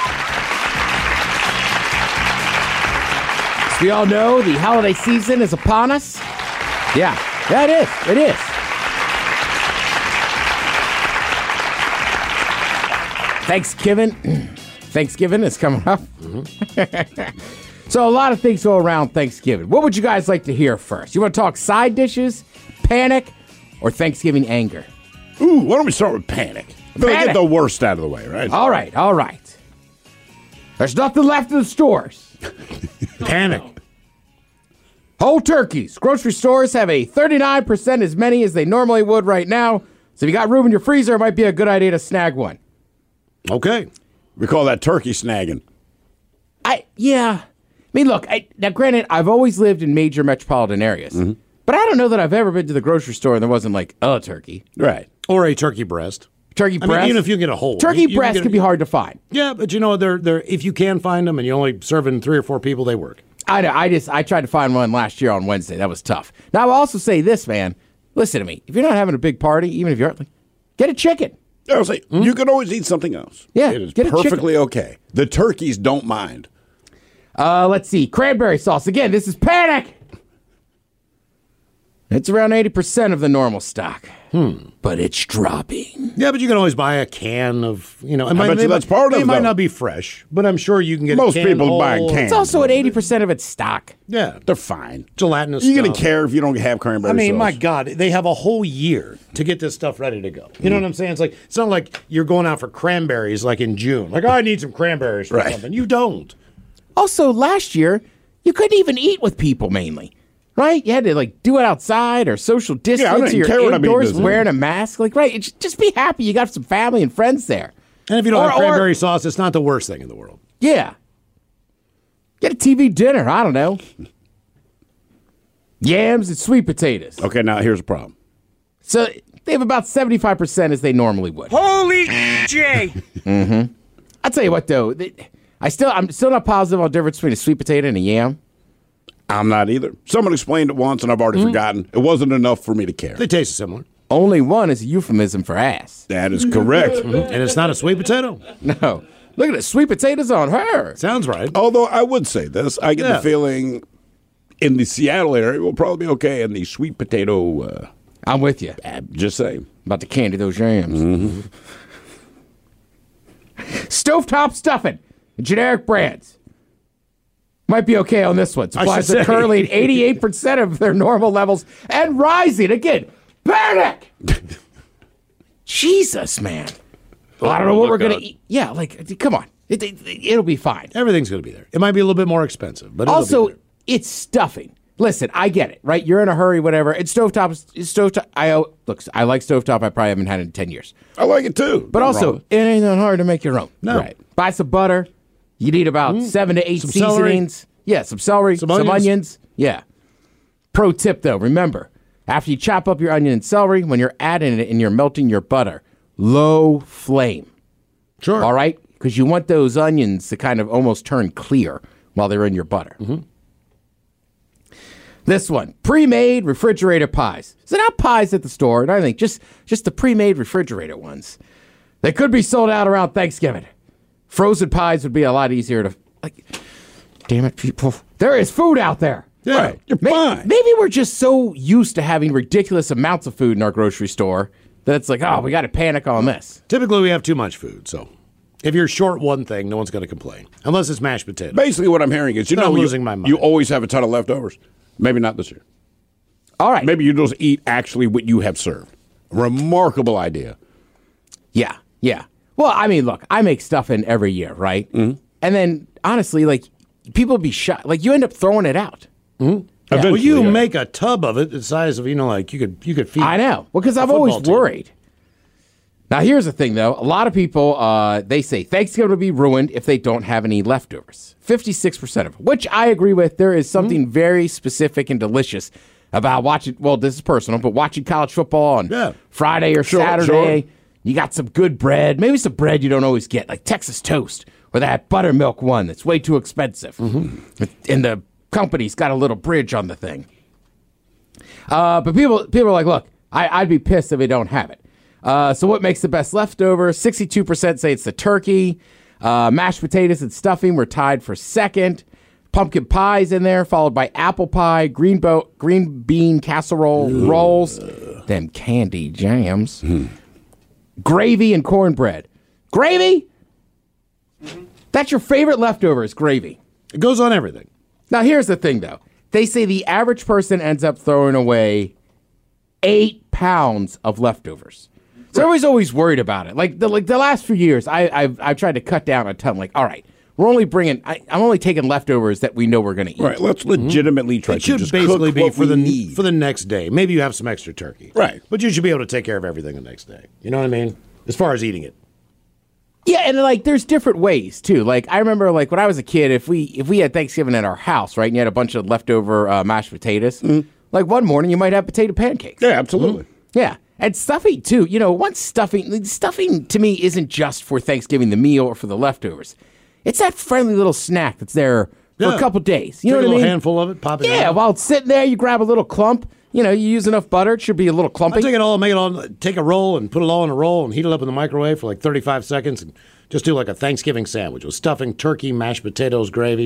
L: We all know the holiday season is upon us. Yeah, it is. It is. Thanksgiving is coming up. So a lot of things go around Thanksgiving. What would you guys like to hear first? You want to talk side dishes, panic, or Thanksgiving anger?
I: Ooh, why don't we start with panic? Get the worst out of the way, right?
L: All right. There's nothing left in the stores.
K: Panic.
L: Whole turkeys. Grocery stores have a 39% as many as they normally would right now. So if you got room in your freezer, it might be a good idea to snag one.
I: Okay. We call that turkey snagging.
L: Yeah. I mean, look, now granted, I've always lived in major metropolitan areas. Mm-hmm. But I don't know that I've ever been to the grocery store and there wasn't like a turkey.
I: Right.
K: Or a turkey breast.
L: Turkey breast.
K: I mean, even if you get a whole.
L: Turkey breast can be hard to find.
K: Yeah, but you know, they're if you can find them and you're only serving 3 or 4 people, they work.
L: I know. I tried to find one last year on Wednesday. That was tough. Now, I'll also say this, man. Listen to me. If you're not having a big party, even if you're get a chicken.
I: I was like, you can always eat something else.
L: Yeah,
I: it is
L: get a
I: perfectly okay. The turkeys don't mind.
L: Let's see. Cranberry sauce. Again, this is panic. It's around 80% of the normal stock. But it's dropping.
K: Yeah, but you can always buy a can of, it
I: I bet you that's part of it,
K: It might
I: though.
K: not be fresh, but I'm sure you can get
I: Most
K: a can
I: people buy
K: whole.
I: cans.
L: It's also at 80% of its stock.
K: Yeah.
I: They're fine.
K: Gelatinous
I: You're going
K: stuff.
I: to care if you don't have cranberry
K: I mean,
I: sauce.
K: my God, they have a whole year to get this stuff ready to go. You know what I'm saying? It's not like you're going out for cranberries like in June. Like, I need some cranberries for something. You don't.
L: Also, last year, you couldn't even eat with people mainly. Right? You had to do it outside or social distance.
I: I didn't
L: or
I: care
L: you're
I: what I'm
L: indoors
I: eating.
L: wearing a mask. Just be happy you got some family and friends there.
K: And if you don't have cranberry sauce, it's not the worst thing in the world.
L: Yeah. Get a TV dinner. I don't know. Yams and sweet potatoes.
I: Okay, now here's the problem.
L: So they have about 75% as they normally would.
N: Holy Jay!
L: Mm-hmm. I'll tell you what, though. I'm still not positive on the difference between a sweet potato and a yam.
I: I'm not either. Someone explained it once, and I've already forgotten. It wasn't enough for me to care.
K: They taste similar.
L: Only one is a euphemism for ass.
I: That is correct.
K: And it's not a sweet potato.
L: No. Look at the sweet potatoes on her.
K: Sounds right.
I: Although I would say this, I get the feeling in the Seattle area will probably be okay in the sweet potato.
L: I'm with you.
I: Just saying.
L: About to candy those yams.
I: Mm-hmm.
L: Stovetop stuffing. Generic brands. Might be okay on this one. Supplies
K: should
L: are
K: say.
L: currently at 88% of their normal levels and rising. Again, panic! Jesus, man. I don't know what we're going to eat. Yeah, come on. It'll be fine.
K: Everything's going to be there. It might be a little bit more expensive, but it'll
L: Also,
K: be there.
L: it's stuffing. Listen, I get it, right? You're in a hurry, whatever. It's stovetop. I like stovetop. I probably haven't had it in 10 years.
I: I like it too.
L: But also, it ain't that hard to make your own.
K: No.
L: Right. Buy some butter. You need about 7 to 8
K: Some celery.
L: seasonings. Yeah, some celery, some onions. Yeah. Pro tip, though, remember, after you chop up your onion and celery, when you're adding it and you're melting your butter, low flame.
K: Sure.
L: All right? Because you want those onions to kind of almost turn clear while they're in your butter.
K: Mm-hmm.
L: This one, pre-made refrigerator pies. So not pies at the store, and I think just the pre-made refrigerator ones. They could be sold out around Thanksgiving. Frozen pies would be a lot easier to, damn it, people. There is food out there.
K: Yeah,
I: right. You're fine.
L: Maybe we're just so used to having ridiculous amounts of food in our grocery store that it's we got to panic on this.
K: Typically, we have too much food, so if you're short one thing, no one's going to complain. Unless it's mashed potatoes.
I: Basically, what I'm hearing is,
K: I'm losing my mind.
I: You always have a ton of leftovers. Maybe not this year.
L: All right.
I: Maybe you just eat actually what you have served. Remarkable idea.
L: Yeah, yeah. Well, I mean, look, I make stuffing every year, right? Mm-hmm. And then, honestly, people be shocked. You end up throwing it out.
K: Mm-hmm. Yeah. Well, you make a tub of it the size of, you could feed.
L: I know. Well, because I've always worried. Now, here's the thing, though. A lot of people, they say Thanksgiving will be ruined if they don't have any leftovers. 56% of it, which I agree with. There is something very specific and delicious about watching, well, this is personal, but watching college football on Friday or Saturday. Sure. You got some good bread, maybe some bread you don't always get, like Texas toast or that buttermilk one that's way too expensive. Mm-hmm. And the company's got a little bridge on the thing. But people are like, look, I'd be pissed if they don't have it. So what makes the best leftover? 62% say it's the turkey. Mashed potatoes and stuffing were tied for second. Pumpkin pie's in there, followed by apple pie, green bean casserole, rolls, them candy jams, gravy, and cornbread. Gravy? That's your favorite leftover is gravy.
K: It goes on everything.
L: Now, here's the thing, though. They say the average person ends up throwing away 8 pounds of leftovers. So everybody's always worried about it. Like the last few years, I've tried to cut down a ton. Like, all right, we're only bringing. I'm only taking leftovers that we know we're going to eat.
I: Right. Let's legitimately try
K: It
I: to
K: should
I: just
K: basically
I: cook
K: be
I: what
K: for the next day. Maybe you have some extra turkey.
I: Right.
K: But you should be able to take care of everything the next day. You know what I mean? As far as eating it.
L: Yeah, and there's different ways too. I remember when I was a kid, if we had Thanksgiving at our house, right, and you had a bunch of leftover mashed potatoes, one morning you might have potato pancakes.
I: Yeah, absolutely.
L: Yeah. And stuffing, too. Once stuffing to me isn't just for Thanksgiving, the meal, or for the leftovers. It's that friendly little snack that's there for a couple days. You know what I mean?
K: Take a little handful of it, pop it in.
L: Yeah, while it's sitting there, you grab a little clump. You use enough butter, it should be a little clumpy.
K: I'll take it all, make it all, take a roll and put it all in a roll and heat it up in the microwave for 35 seconds and just do a Thanksgiving sandwich with stuffing, turkey, mashed potatoes, gravy.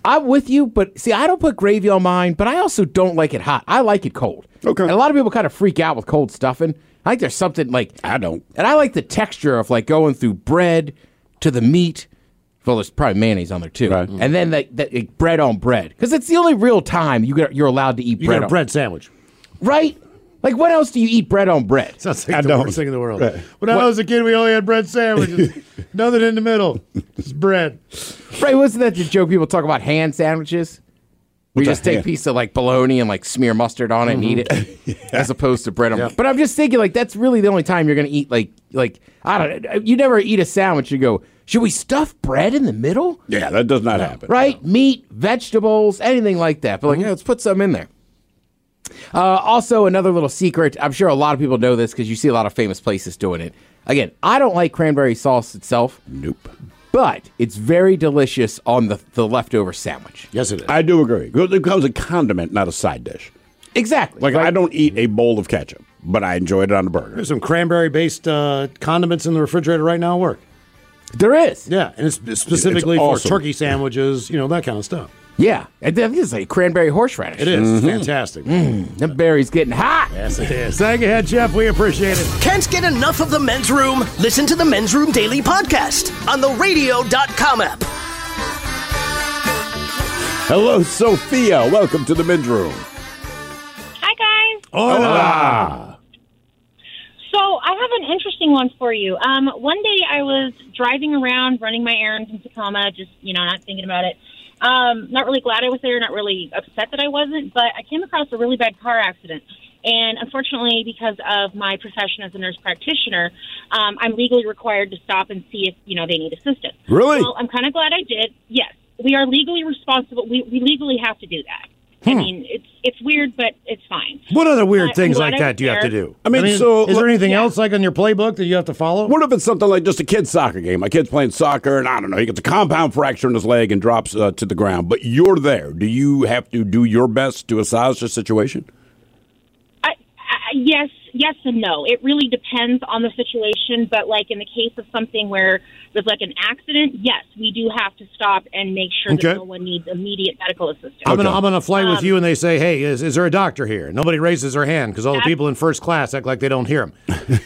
L: I'm with you, but see, I don't put gravy on mine, but I also don't like it hot. I like it cold.
I: Okay.
L: And a lot of people kind of freak out with cold stuffing. I think there's something like...
I: I don't.
L: And I like the texture of like going through bread to the meat. Well, there's probably mayonnaise on there too.
I: Right.
L: And then like, bread on bread. Because it's the only real time you're allowed to eat bread.
K: You got a bread sandwich.
L: Right? Like, when else do you eat bread on bread?
K: Sounds like the worst thing in the world. Right. When I was a kid, we only had bread sandwiches. Nothing in the middle. Just bread.
L: Right, wasn't that the joke people talk about hand sandwiches? We just take a piece of, like, bologna and, like, smear mustard on it and eat it, as opposed to bread on bread. But I'm just thinking, like, that's really the only time you're going to eat, like, I don't know. You never eat a sandwich and go, should we stuff bread in the middle?
I: Yeah, that does not happen.
L: Right? Meat, vegetables, anything like that. But, like, let's put some in there. Also, another little secret. I'm sure a lot of people know this because you see a lot of famous places doing it. Again, I don't like cranberry sauce itself.
I: Nope.
L: But it's very delicious on the leftover sandwich.
K: Yes, it is.
I: I do agree. It becomes a condiment, not a side dish.
L: Exactly.
I: Like, I don't eat a bowl of ketchup, but I enjoyed it on a burger.
K: There's some cranberry-based condiments in the refrigerator right now at work.
L: There is.
K: Yeah, and it's specifically
I: It's awesome.
K: for turkey sandwiches, that kind of stuff.
L: Yeah, it is like cranberry horseradish.
K: It is. It's fantastic.
L: That berry's getting hot.
K: Yes, it is. Thank you, Head Chef. We appreciate it.
N: Can't get enough of the Men's Room? Listen to the Men's Room Daily Podcast on the radio.com app.
I: Hello, Sophia. Welcome to the Men's Room.
E: Hi, guys.
I: Hola.
E: So I have an interesting one for you. One day I was driving around, running my errands in Tacoma, just, not thinking about it. Not really glad I was there, not really upset that I wasn't, but I came across a really bad car accident. And unfortunately, because of my profession as a nurse practitioner, I'm legally required to stop and see if, they need assistance.
I: Really?
E: Well, I'm kind of glad I did. Yes, we are legally responsible. We legally have to do that. I mean, it's weird, but it's fine.
K: What other weird
E: I'm
K: things
E: glad
K: like
E: I
K: that
E: was
K: do you have to
E: there.
K: do?
I: I mean,
K: is there anything else like on your playbook that you have to follow?
I: What if it's something like just a kid's soccer game? My kid's playing soccer, and I don't know, he gets a compound fracture in his leg and drops to the ground. But you're there. Do you have to do your best to assess the situation?
E: Yes and no. It really depends on the situation, but like in the case of something where there's like an accident, yes, we do have to stop and make sure that no one needs immediate medical assistance.
K: I'm gonna fly with you, and they say, "Hey, is there a doctor here?" Nobody raises their hand because all the people in first class act like they don't hear them.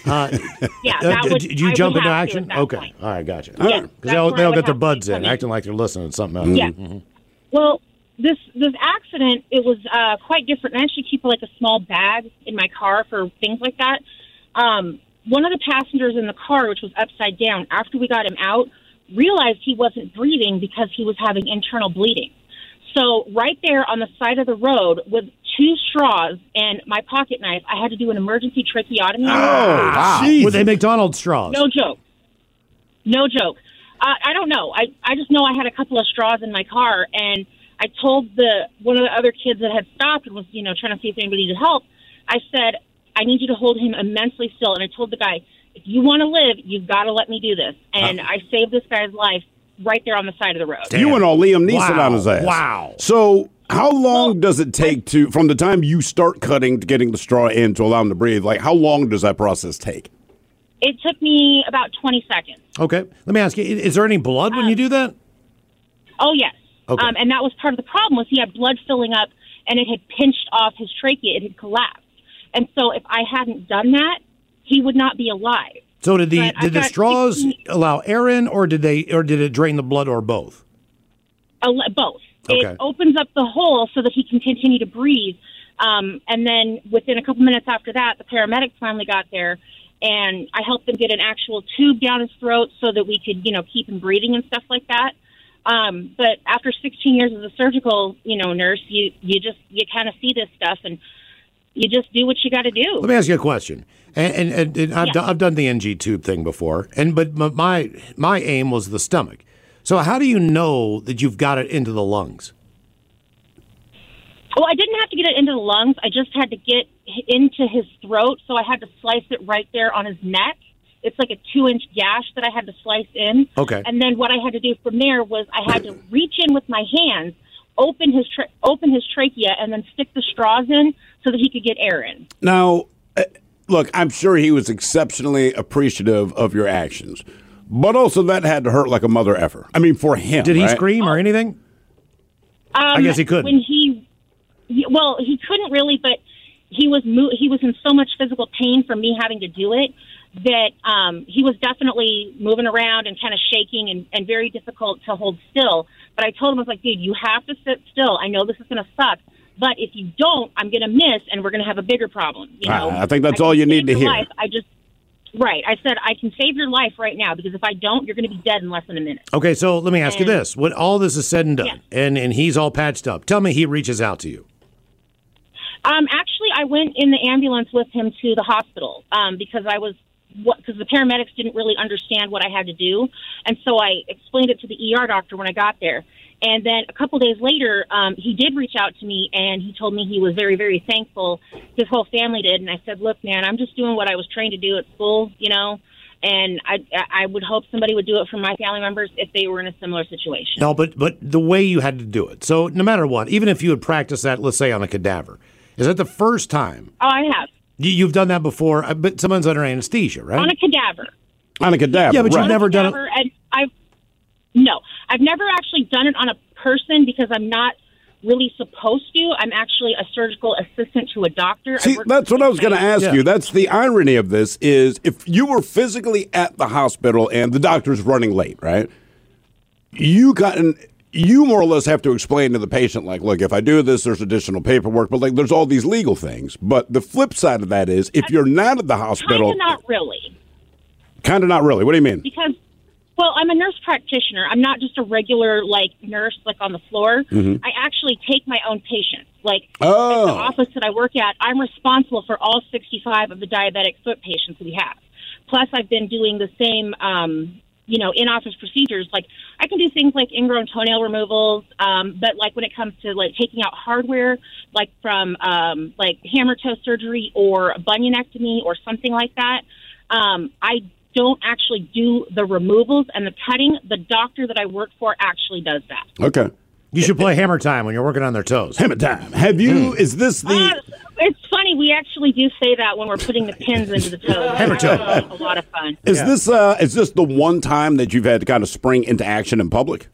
K: Did you jump into action? Okay,
E: point.
K: all right, gotcha.
E: Yeah,
K: Because they all got their buds in,
E: I mean,
K: acting like they're listening to something else.
E: Yeah.
K: Mhm.
E: Well, this accident, it was quite different. I actually keep like a small bag in my car for things like that. One of the passengers in the car, which was upside down, after we got him out, realized he wasn't breathing because he was having internal bleeding. So right there on the side of the road with 2 straws and my pocket knife, I had to do an emergency tracheotomy.
K: Wow. Were they McDonald's straws?
E: No joke. No joke. I don't know. I just know I had a couple of straws in my car, and I told one of the other kids that had stopped and was, trying to see if anybody needed help. I said, I need you to hold him immensely still. And I told the guy, if you want to live, you've got to let me do this. And I saved this guy's life right there on the side of the road.
I: You went all Liam Neeson on his ass.
K: Wow.
I: So how long does it take from the time you start cutting to getting the straw in to allow him to breathe? Like, how long does that process take?
E: It took me about 20 seconds.
K: Okay. Let me ask you, is there any blood when you do that?
E: Oh, yes.
K: Okay.
E: And that was part of the problem was he had blood filling up, and it had pinched off his trachea. It had collapsed. And so if I hadn't done that, he would not be alive.
K: So did the straws allow air in, or did it drain the blood, or both?
E: Both.
K: Okay.
E: It opens up the hole so that he can continue to breathe. And then within a couple minutes after that, the paramedics finally got there, and I helped them get an actual tube down his throat so that we could, keep him breathing and stuff like that. But after 16 years as a surgical, nurse, you kind of see this stuff, and you just do what you got to do.
K: Let me ask you a question. And I've done the NG tube thing before, but my aim was the stomach. So how do you know that you've got it into the lungs?
E: Well, I didn't have to get it into the lungs. I just had to get into his throat, so I had to slice it right there on his neck. It's like a 2-inch gash that I had to slice in.
K: Okay.
E: And then what I had to do from there was I had to reach in with my hands, open his trachea, and then stick the straws in so that he could get air in.
I: Now, look, I'm sure he was exceptionally appreciative of your actions, but also that had to hurt like a mother effer. I mean, for him.
K: Did he
I: right?
K: scream or anything? I guess he couldn't.
E: When he couldn't really, but he was in so much physical pain from me having to do it that he was definitely moving around and kind of shaking and very difficult to hold still. But I told him, I was like, dude, you have to sit still. I know this is going to suck, but if you don't, I'm going to miss, and we're going to have a bigger problem. You know?
I: I think that's all you need to hear.
E: Life. Right. I said, I can save your life right now, because if I don't, you're going to be dead in less than a minute.
K: Okay, so let me ask you this. When all this is said and done, and he's all patched up, tell me he reaches out to you.
E: Actually, I went in the ambulance with him to the hospital because the paramedics didn't really understand what I had to do. And so I explained it to the ER doctor when I got there. And then a couple days later, he did reach out to me, and he told me he was very, very thankful. His whole family did. And I said, look, man, I'm just doing what I was trained to do at school, you know, and I would hope somebody would do it for my family members if they were in a similar situation.
K: No, but the way you had to do it. So no matter what, even if you had practiced that, let's say, on a cadaver, is that the first time?
E: Oh, I have.
K: You've done that before, but someone's under anesthesia, right?
E: On a cadaver.
I: On a cadaver,
K: yeah, but
I: right.
K: you've never done it.
E: And I've never actually done it on a person because I'm not really supposed to. I'm actually a surgical assistant to a doctor.
I: See, that's what I was going to ask you. That's the irony of this is if you were physically at the hospital and the doctor's running late, right? You more or less have to explain to the patient, like, look, if I do this, there's additional paperwork, but like, there's all these legal things. But the flip side of that is if you're not at the hospital.
E: Kind of not really.
I: Kind of not really. What do you mean?
E: Because, well, I'm a nurse practitioner. I'm not just a regular, like, nurse, like, on the floor.
I: Mm-hmm.
E: I actually take my own patients. Like, at the office that I work at, I'm responsible for all 65 of the diabetic foot patients we have. Plus, I've been doing the same, in-office procedures. Like, I can do things like ingrown toenail removals, but, like, when it comes to, like, taking out hardware, like, from, like, hammer toe surgery or a bunionectomy or something like that, I don't actually do the removals and the cutting. The doctor that I work for actually does that.
I: Okay.
K: You should play Hammer Time when you're working on their toes.
I: Hammer Time. Have you, is this the...
E: It's funny, we actually do say that when we're putting the pins into the toes.
K: Hammer toe.
E: A lot of fun.
I: Is this the one time that you've had to kind of spring into action in public?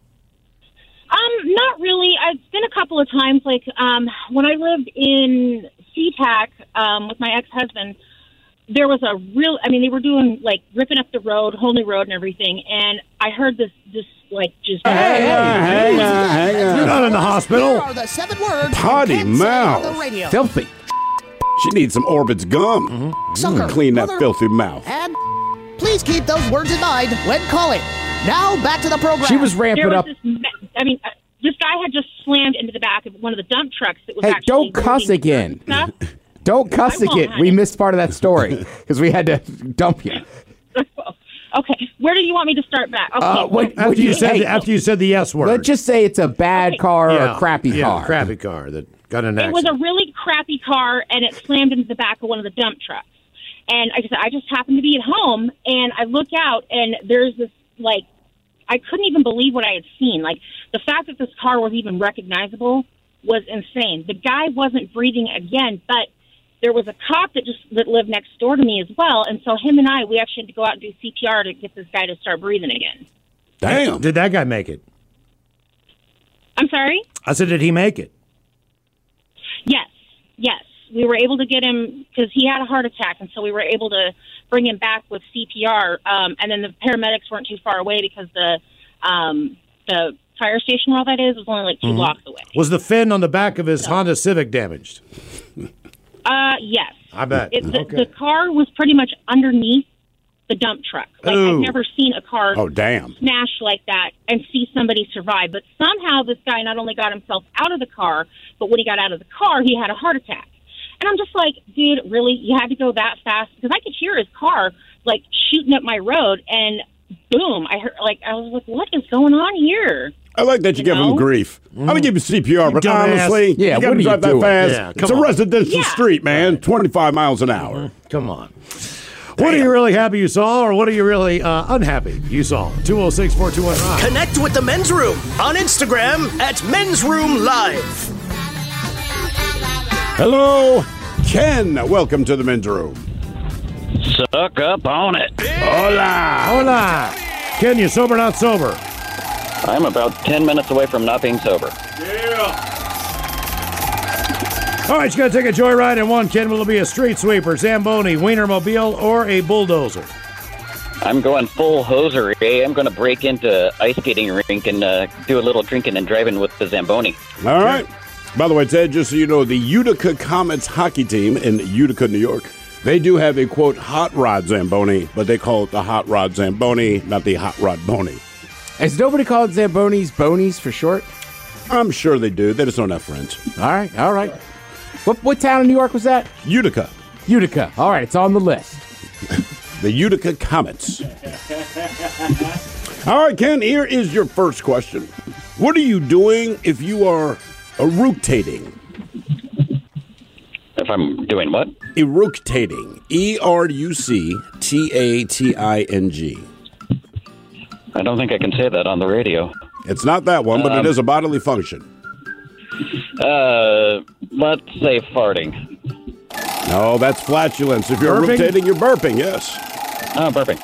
E: Not really. It's been a couple of times. Like, when I lived in SeaTac with my ex-husband, there was they were doing, like, ripping up the road, whole new road and everything, and I heard this like, just...
I: Hang on.
K: You're not in the hospital.
F: Here are the 7 words
I: Potty
F: you can't say
I: mouth.
F: on the radio.
I: Filthy. She needs some Orbit's gum.
F: Sucker,
I: Clean that
F: mother-
I: filthy mouth.
F: And please keep those words in mind when calling. Now, back to the program.
L: She was ramping
E: There
L: up.
E: was this guy had just slammed into the back of one of the dump trucks that was
L: Hey,
E: actually...
L: don't cuss
E: moving
L: again.
E: stuff.
L: Don't cuss
E: I won't,
L: again.
E: honey.
L: We missed part of that story because we had to dump you.
E: Okay, where do you want me to start back? Okay.
K: After you said the S word.
L: Let's just say it's a bad car or a crappy car.
K: Crappy car that got an
E: It
K: accident.
E: was a really crappy car, and it slammed into the back of one of the dump trucks. And like I said, I just happened to be at home, and I look out, and there's this, like, I couldn't even believe what I had seen. Like, the fact that this car was even recognizable was insane. The guy wasn't breathing again, but there was a cop that lived next door to me as well, and so him and we actually had to go out and do CPR to get this guy to start breathing again.
K: Damn. Did that guy make it?
E: I'm sorry?
K: I said, did he make it?
E: Yes. We were able to get him, because he had a heart attack, and so we were able to bring him back with CPR, and then the paramedics weren't too far away because the fire station where all that is was only like 2 blocks away.
K: Was the fin on the back of his Honda Civic damaged?
E: Yes.
K: I bet.
E: The car was pretty much underneath the dump truck. Like,
I: Ooh.
E: I've never seen a car
I: damn.
E: smash like that and see somebody survive. But somehow this guy not only got himself out of the car, but when he got out of the car, he had a heart attack. And I'm just like, dude, really? You had to go that fast? Because I could hear his car, like, shooting up my road, and boom, I was like, what is going on here?
I: I like that you give him grief. I'm going to give you CPR, but
K: dumbass.
I: honestly,
L: Yeah,
I: you got
L: what
I: to
L: are
I: drive
L: you
I: that
L: doing?
I: fast.
K: Yeah,
I: It's
K: come
I: a
K: on.
I: residential street, man. 25 miles an hour.
K: Come on. What are you really happy you saw, or what are you really unhappy you saw? 206-421-ROCK.
N: Connect with the Men's Room on Instagram at Men's Room Live.
I: Hello, Ken. Welcome to the Men's Room.
J: Suck up on it.
I: Hola.
K: Hola. Ken, you sober, not sober?
J: I'm about 10 minutes away from not being sober.
I: Yeah.
K: All right, you got to take a joyride in one. Ken, will it be a street sweeper, Zamboni, Wienermobile, or a bulldozer?
G: I'm going full hoser. I'm going to break into ice skating rink and do a little drinking and driving with the Zamboni.
I: All right. By the way, Ted, just so you know, the Utica Comets hockey team in Utica, New York, they do have a, quote, hot rod Zamboni, but they call it the hot rod Zamboni, not the hot rod Boni.
L: Has nobody called Zambonis Bonies for short?
I: I'm sure they do. They just don't have friends.
L: All right. What town in New York was that?
I: Utica.
L: All right, it's on the list.
I: The Utica Comets. All right, Ken, here is your first question. What are you doing if you are eructating?
G: If I'm doing what?
I: Eructating. E-R-U-C-T-A-T-I-N-G.
G: I don't think I can say that on the radio.
I: It's not that one, but it is a bodily function.
G: Let's say farting.
I: No, that's flatulence. If you're eructating, you're burping, yes.
G: Oh, burping.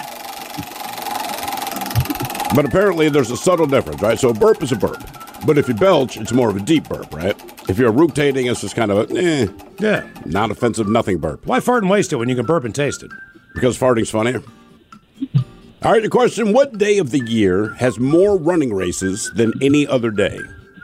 I: But apparently there's a subtle difference, right? So a burp is a burp. But if you belch, it's more of a deep burp, right? If you're eructating, it's just kind of a, not offensive, nothing burp.
K: Why fart and waste it when you can burp and taste it?
I: Because farting's funnier. All right, your question, what day of the year has more running races than any other day?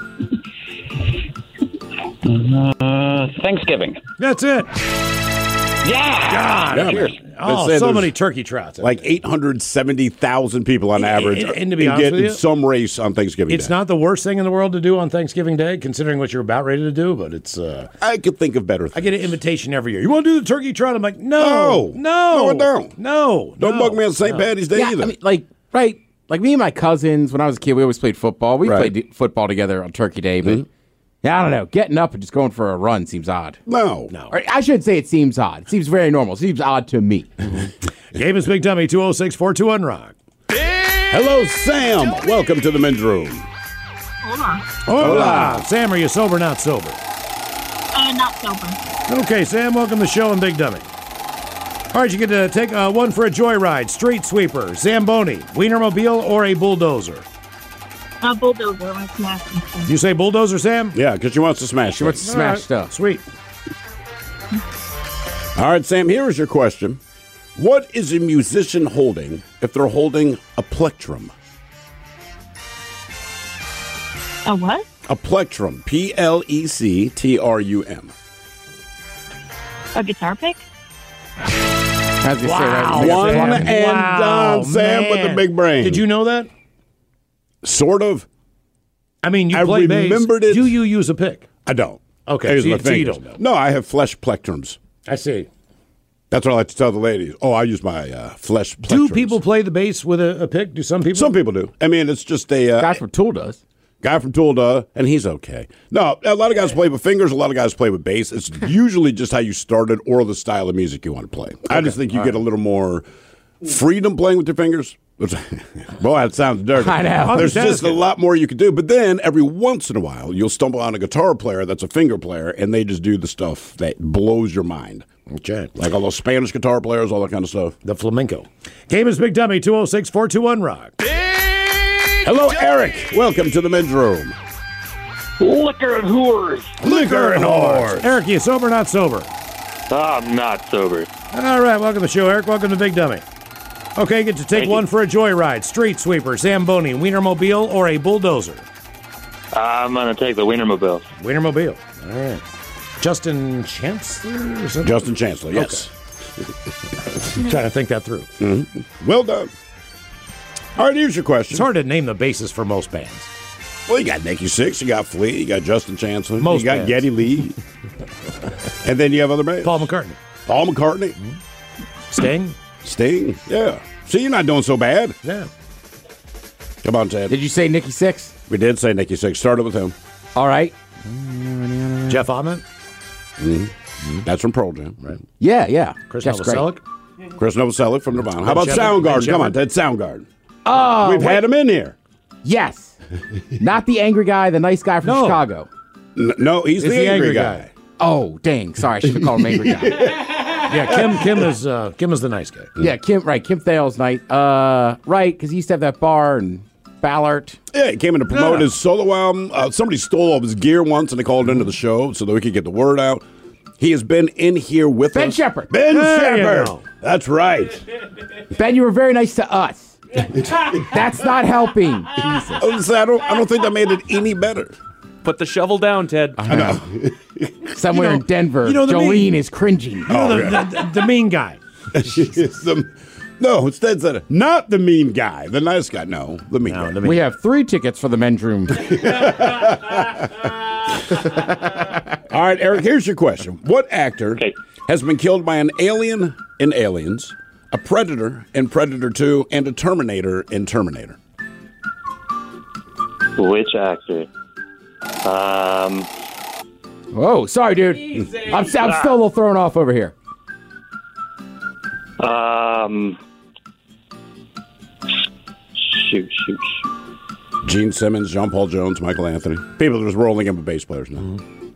G: Thanksgiving.
K: That's it.
G: Yeah.
K: God.
I: Yeah,
K: so many turkey trouts.
I: Like 870,000 people on average
K: and to be honest with you,
I: some race on Thanksgiving
K: it's
I: Day.
K: not the worst thing in the world to do on Thanksgiving Day, considering what you're about ready to do, but it's...
I: I could think of better things.
K: I get an invitation every year. You want to do the turkey trot? I'm like, no,
I: I don't.
K: No.
I: Don't bug me on St. Patty's Day either.
L: I mean, like me and my cousins, when I was a kid, we always played football. We played football together on Turkey Day, but... Yeah, I don't know. Getting up and just going for a run seems odd.
I: No.
L: Or I shouldn't say it seems odd. It seems very normal. It seems odd to me.
K: Game is Big Dummy, 206-421-ROCK.
I: Hello, Sam. Welcome to the men's room.
K: Hola. Sam, are you sober or not sober?
H: Not sober.
K: Okay, Sam, welcome to the show and Big Dummy. All right, you get to take one for a joyride, street sweeper, Zamboni, Wienermobile, or a bulldozer.
H: Bulldozer. I want to smash something.
K: You say bulldozer, Sam?
I: Yeah, because she wants to smash.
L: She wants to smash stuff.
K: Sweet.
I: All right, Sam, here is your question. What is a musician holding if they're holding a plectrum?
H: A what?
I: A plectrum. P-L-E-C-T-R-U-M.
H: A guitar pick?
L: How's you say that?
I: One and done, Sam, with the big brain.
K: Did you know that?
I: Sort of.
K: I mean, you play bass.
I: Remembered it.
K: Do you use a pick?
I: I don't.
K: Okay, so you don't know.
I: No, I have flesh plectrums.
K: I see.
I: That's what I like to tell the ladies. Oh, I use my flesh plectrums.
K: Do people play the bass with a pick? Do some people?
I: Some people do. I mean, it's just a...
L: guy from Tool does.
I: Guy from Tool does, and he's okay. No, a lot of guys play with fingers. A lot of guys play with bass. It's usually just how you started or the style of music you want to play. I just think you get a little more freedom playing with your fingers. Boy, that sounds dirty.
L: I know.
I: There's just a lot more you can do. But then every once in a while, you'll stumble on a guitar player that's a finger player, and they just do the stuff that blows your mind.
K: Okay.
I: Like all those Spanish guitar players, all that kind of stuff.
K: The flamenco. Game is Big Dummy, 206-421-ROCK.
I: Hello, Eric. Welcome to the men's room.
W: Liquor and whores.
I: Liquor and whores.
K: Eric, you sober or not sober?
W: I'm not sober.
K: All right, welcome to the show, Eric. Welcome to Big Dummy. Okay, you get to take one for a joyride. Street sweeper, Zamboni, Wienermobile, or a bulldozer?
W: I'm going to take the Wienermobile.
K: Wienermobile. All right. Justin Chancellor? Or something?
I: Justin Chancellor, yes.
K: Okay. Trying to think that through.
I: Mm-hmm. Well done. All right, here's your question.
K: It's hard to name the basis for most bands.
I: Well, you got Nikki Sixx, you got Flea, you got Justin Chancellor,
K: most
I: you got
K: bands.
I: Geddy Lee, and then you have other bands.
K: Paul McCartney.
I: Paul McCartney.
K: Sting.
I: Sting, yeah. See, you're not doing so bad.
K: Yeah.
I: Come on, Ted.
L: Did you say Nikki Sixx?
I: We did say Nikki Sixx. Started with him.
L: All right.
K: Jeff Ament.
I: Mm-hmm. That's from Pearl Jam, right?
L: Yeah.
K: Chris
L: Jeff's great.
K: Novoselic.
I: Chris Novoselic from Nirvana. How about Soundgarden? Come on, Ted. Soundgarden.
L: Oh,
I: We've had him in here.
L: Yes. Not the angry guy, the nice guy from Chicago.
I: No, he's the angry guy.
L: Oh, dang. Sorry, I should have called him angry guy.
K: Yeah, Kim is the nice guy.
L: Yeah, Kim Thales night. Right, because he used to have that bar and Ballard.
I: Yeah, he came in to promote his solo album. Somebody stole all of his gear once, and they called into the show so that we could get the word out. He has been in here with
L: Ben
I: us.
L: Shepherd.
I: Ben
L: There you
I: Shepherd.
L: go.
I: That's right.
L: Ben, you were very nice to us. That's not helping. Jesus.
I: I don't think that made it any better.
M: Put the shovel down, Ted.
I: I know.
L: Somewhere in Denver, Jolene is cringing.
K: The mean guy.
I: No, instead said not the mean guy, the nice guy. No, the mean guy.
L: We have 3 tickets for the men's room.
I: All right, Eric, here's your question. What actor has been killed by an alien in Aliens, a Predator in Predator 2, and a Terminator in Terminator?
W: Which actor?
L: Whoa, sorry, dude. I'm still a little thrown off over here.
W: Shoot.
I: Gene Simmons, John Paul Jones, Michael Anthony. People are just rolling in with bass players now.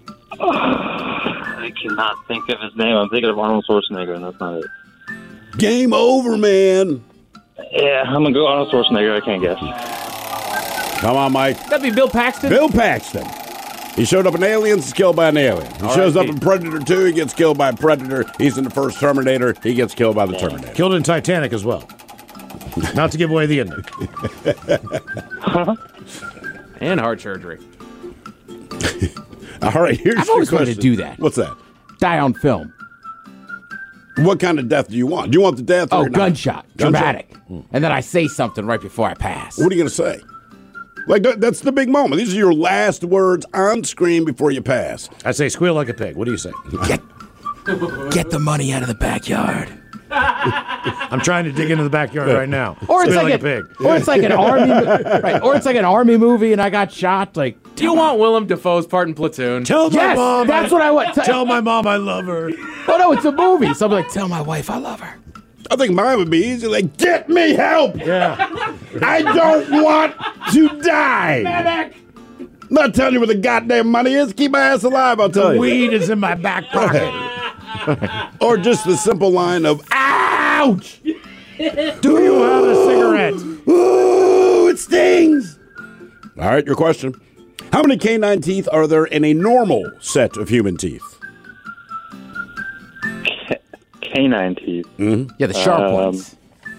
W: I cannot think of his name. I'm thinking of Arnold Schwarzenegger, and that's not it.
I: Game over, man.
W: Yeah, I'm going to go Arnold Schwarzenegger. I can't guess.
I: Come on, Mike.
M: That'd be Bill Paxton.
I: Bill Paxton. He showed up in Aliens, he's killed by an alien. He shows up in Predator 2, he gets killed by a Predator. He's in the first Terminator, he gets killed by the Terminator.
K: Killed in Titanic as well. Not to give away the ending.
M: And heart surgery.
I: All right, here's
L: I've
I: your
L: always wanted
I: question.
L: to do that.
I: What's that?
L: Die on film.
I: What kind of death do you want? Do you want the death or not?
L: Gunshot. Dramatic. And then I say something right before I pass.
I: What are you going to say? Like, that's the big moment. These are your last words on screen before you pass.
K: I say squeal like a pig. What do you say?
L: Get the money out of the backyard.
K: I'm trying to dig into the backyard right now.
L: Or it's
K: Squeal
L: like
K: a pig.
L: Or it's like an army, right? Or it's like an army movie, and I got shot. Like,
M: Do you want Willem Dafoe's part in Platoon?
K: Tell my
L: Yes,
K: mom.
L: that's what I want.
K: Tell my mom I love her.
L: Oh no, it's a movie. So I'm like, tell my wife I love her.
I: I think mine would be easy. Like, get me help.
K: Yeah.
I: I don't want to die.
L: Medic.
I: Not telling you where the goddamn money is. Keep my ass alive, I'll tell
K: The
I: you.
K: weed is in my back pocket.
I: Or just the simple line of, ouch!
K: Do you have a cigarette?
I: Ooh, it stings! All right, your question. How many canine teeth are there in a normal set of human teeth?
W: Canine teeth.
I: Mm-hmm.
L: Yeah, the sharp ones.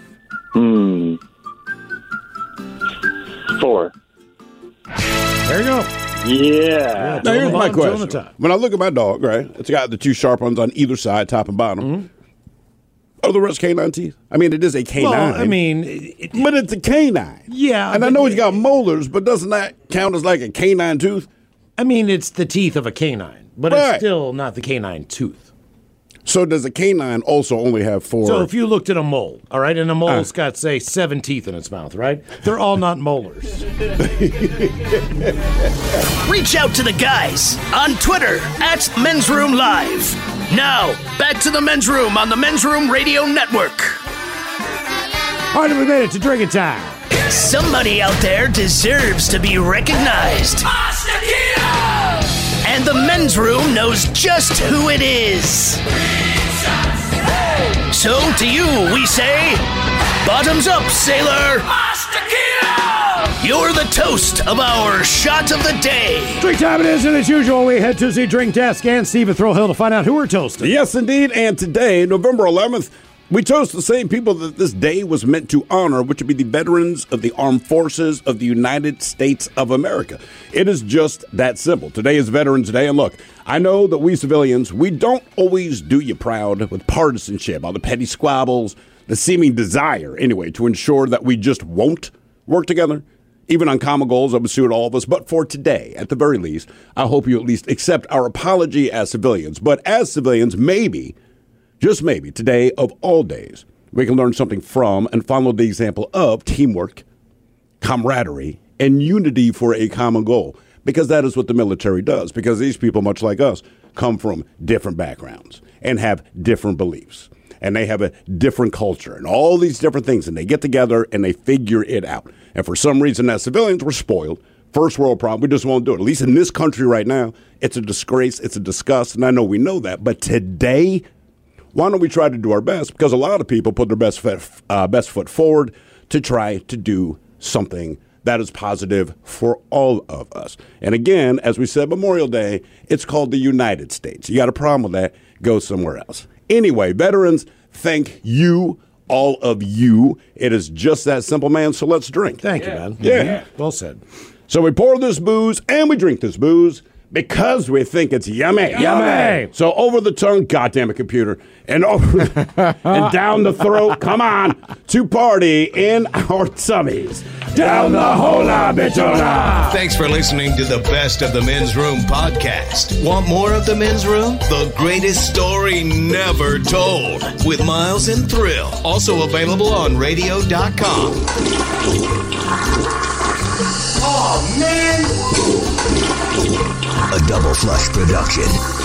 W: 4.
K: There you go.
W: Yeah.
I: Now, here's my
K: bottom, two on the
I: question.
K: top.
I: When I look at my dog, right, it's got the 2 sharp ones on either side, top and bottom.
K: Mm-hmm.
I: Are the rest canine teeth? I mean, it is a canine.
K: Well, I mean,
I: but it's a canine.
K: Yeah.
I: And I know he's got molars, but doesn't that count as like a canine tooth?
K: I mean, it's the teeth of a canine, but
I: Right.
K: it's still not the canine tooth.
I: So does a canine also only have 4?
K: So if you looked at a mole, all right, and a mole's got, say, 7 teeth in its mouth, right? They're all not molars.
N: Reach out to the guys on Twitter at Men's Room Live. Now, back to the Men's Room on the Men's Room Radio Network.
K: All right, we made it to drinking time.
N: Somebody out there deserves to be recognized. And the Men's Room knows just who it is. So to you, we say, bottoms up, sailor. You're the toast of our shot of the day.
K: Drink time it is, and as usual, we head to the drink desk and Steve at Thrill Hill to find out who we're toasting.
I: Yes, indeed. And today, November 11th, we toast the same people that this day was meant to honor, which would be the veterans of the armed forces of the United States of America. It is just that simple. Today is Veterans Day, and look, I know that we civilians, we don't always do you proud with partisanship, all the petty squabbles, the seeming desire, anyway, to ensure that we just won't work together, even on common goals that would suit all of us. But for today, at the very least, I hope you at least accept our apology as civilians. But as civilians, maybe, just maybe, today of all days, we can learn something from and follow the example of teamwork, camaraderie, and unity for a common goal. Because that is what the military does. Because these people, much like us, come from different backgrounds and have different beliefs. And they have a different culture and all these different things. And they get together and they figure it out. And for some reason, as civilians, we're spoiled. First world problem. We just won't do it. At least in this country right now, it's a disgrace. It's a disgust. And I know we know that. But today, why don't we try to do our best? Because a lot of people put their best foot forward to try to do something that is positive for all of us. And again, as we said, Memorial Day, it's called the United States. You got a problem with that, go somewhere else. Anyway, veterans, thank you, all of you. It is just that simple, man, so let's drink.
K: Thank you, man.
I: Yeah.
K: Well said.
I: So we pour this booze and we drink this booze because we think it's yummy.
K: Yummy.
I: So over the tongue, goddamn it, computer, and over and down the throat. Come on, to party in our tummies. Down the hola bitona.
O: Thanks for listening to the Best of the Men's Room podcast. Want more of the Men's Room? The greatest story never told with Miles and Thrill. Also available on radio.com.
N: Oh, man.
O: A Double Flush production.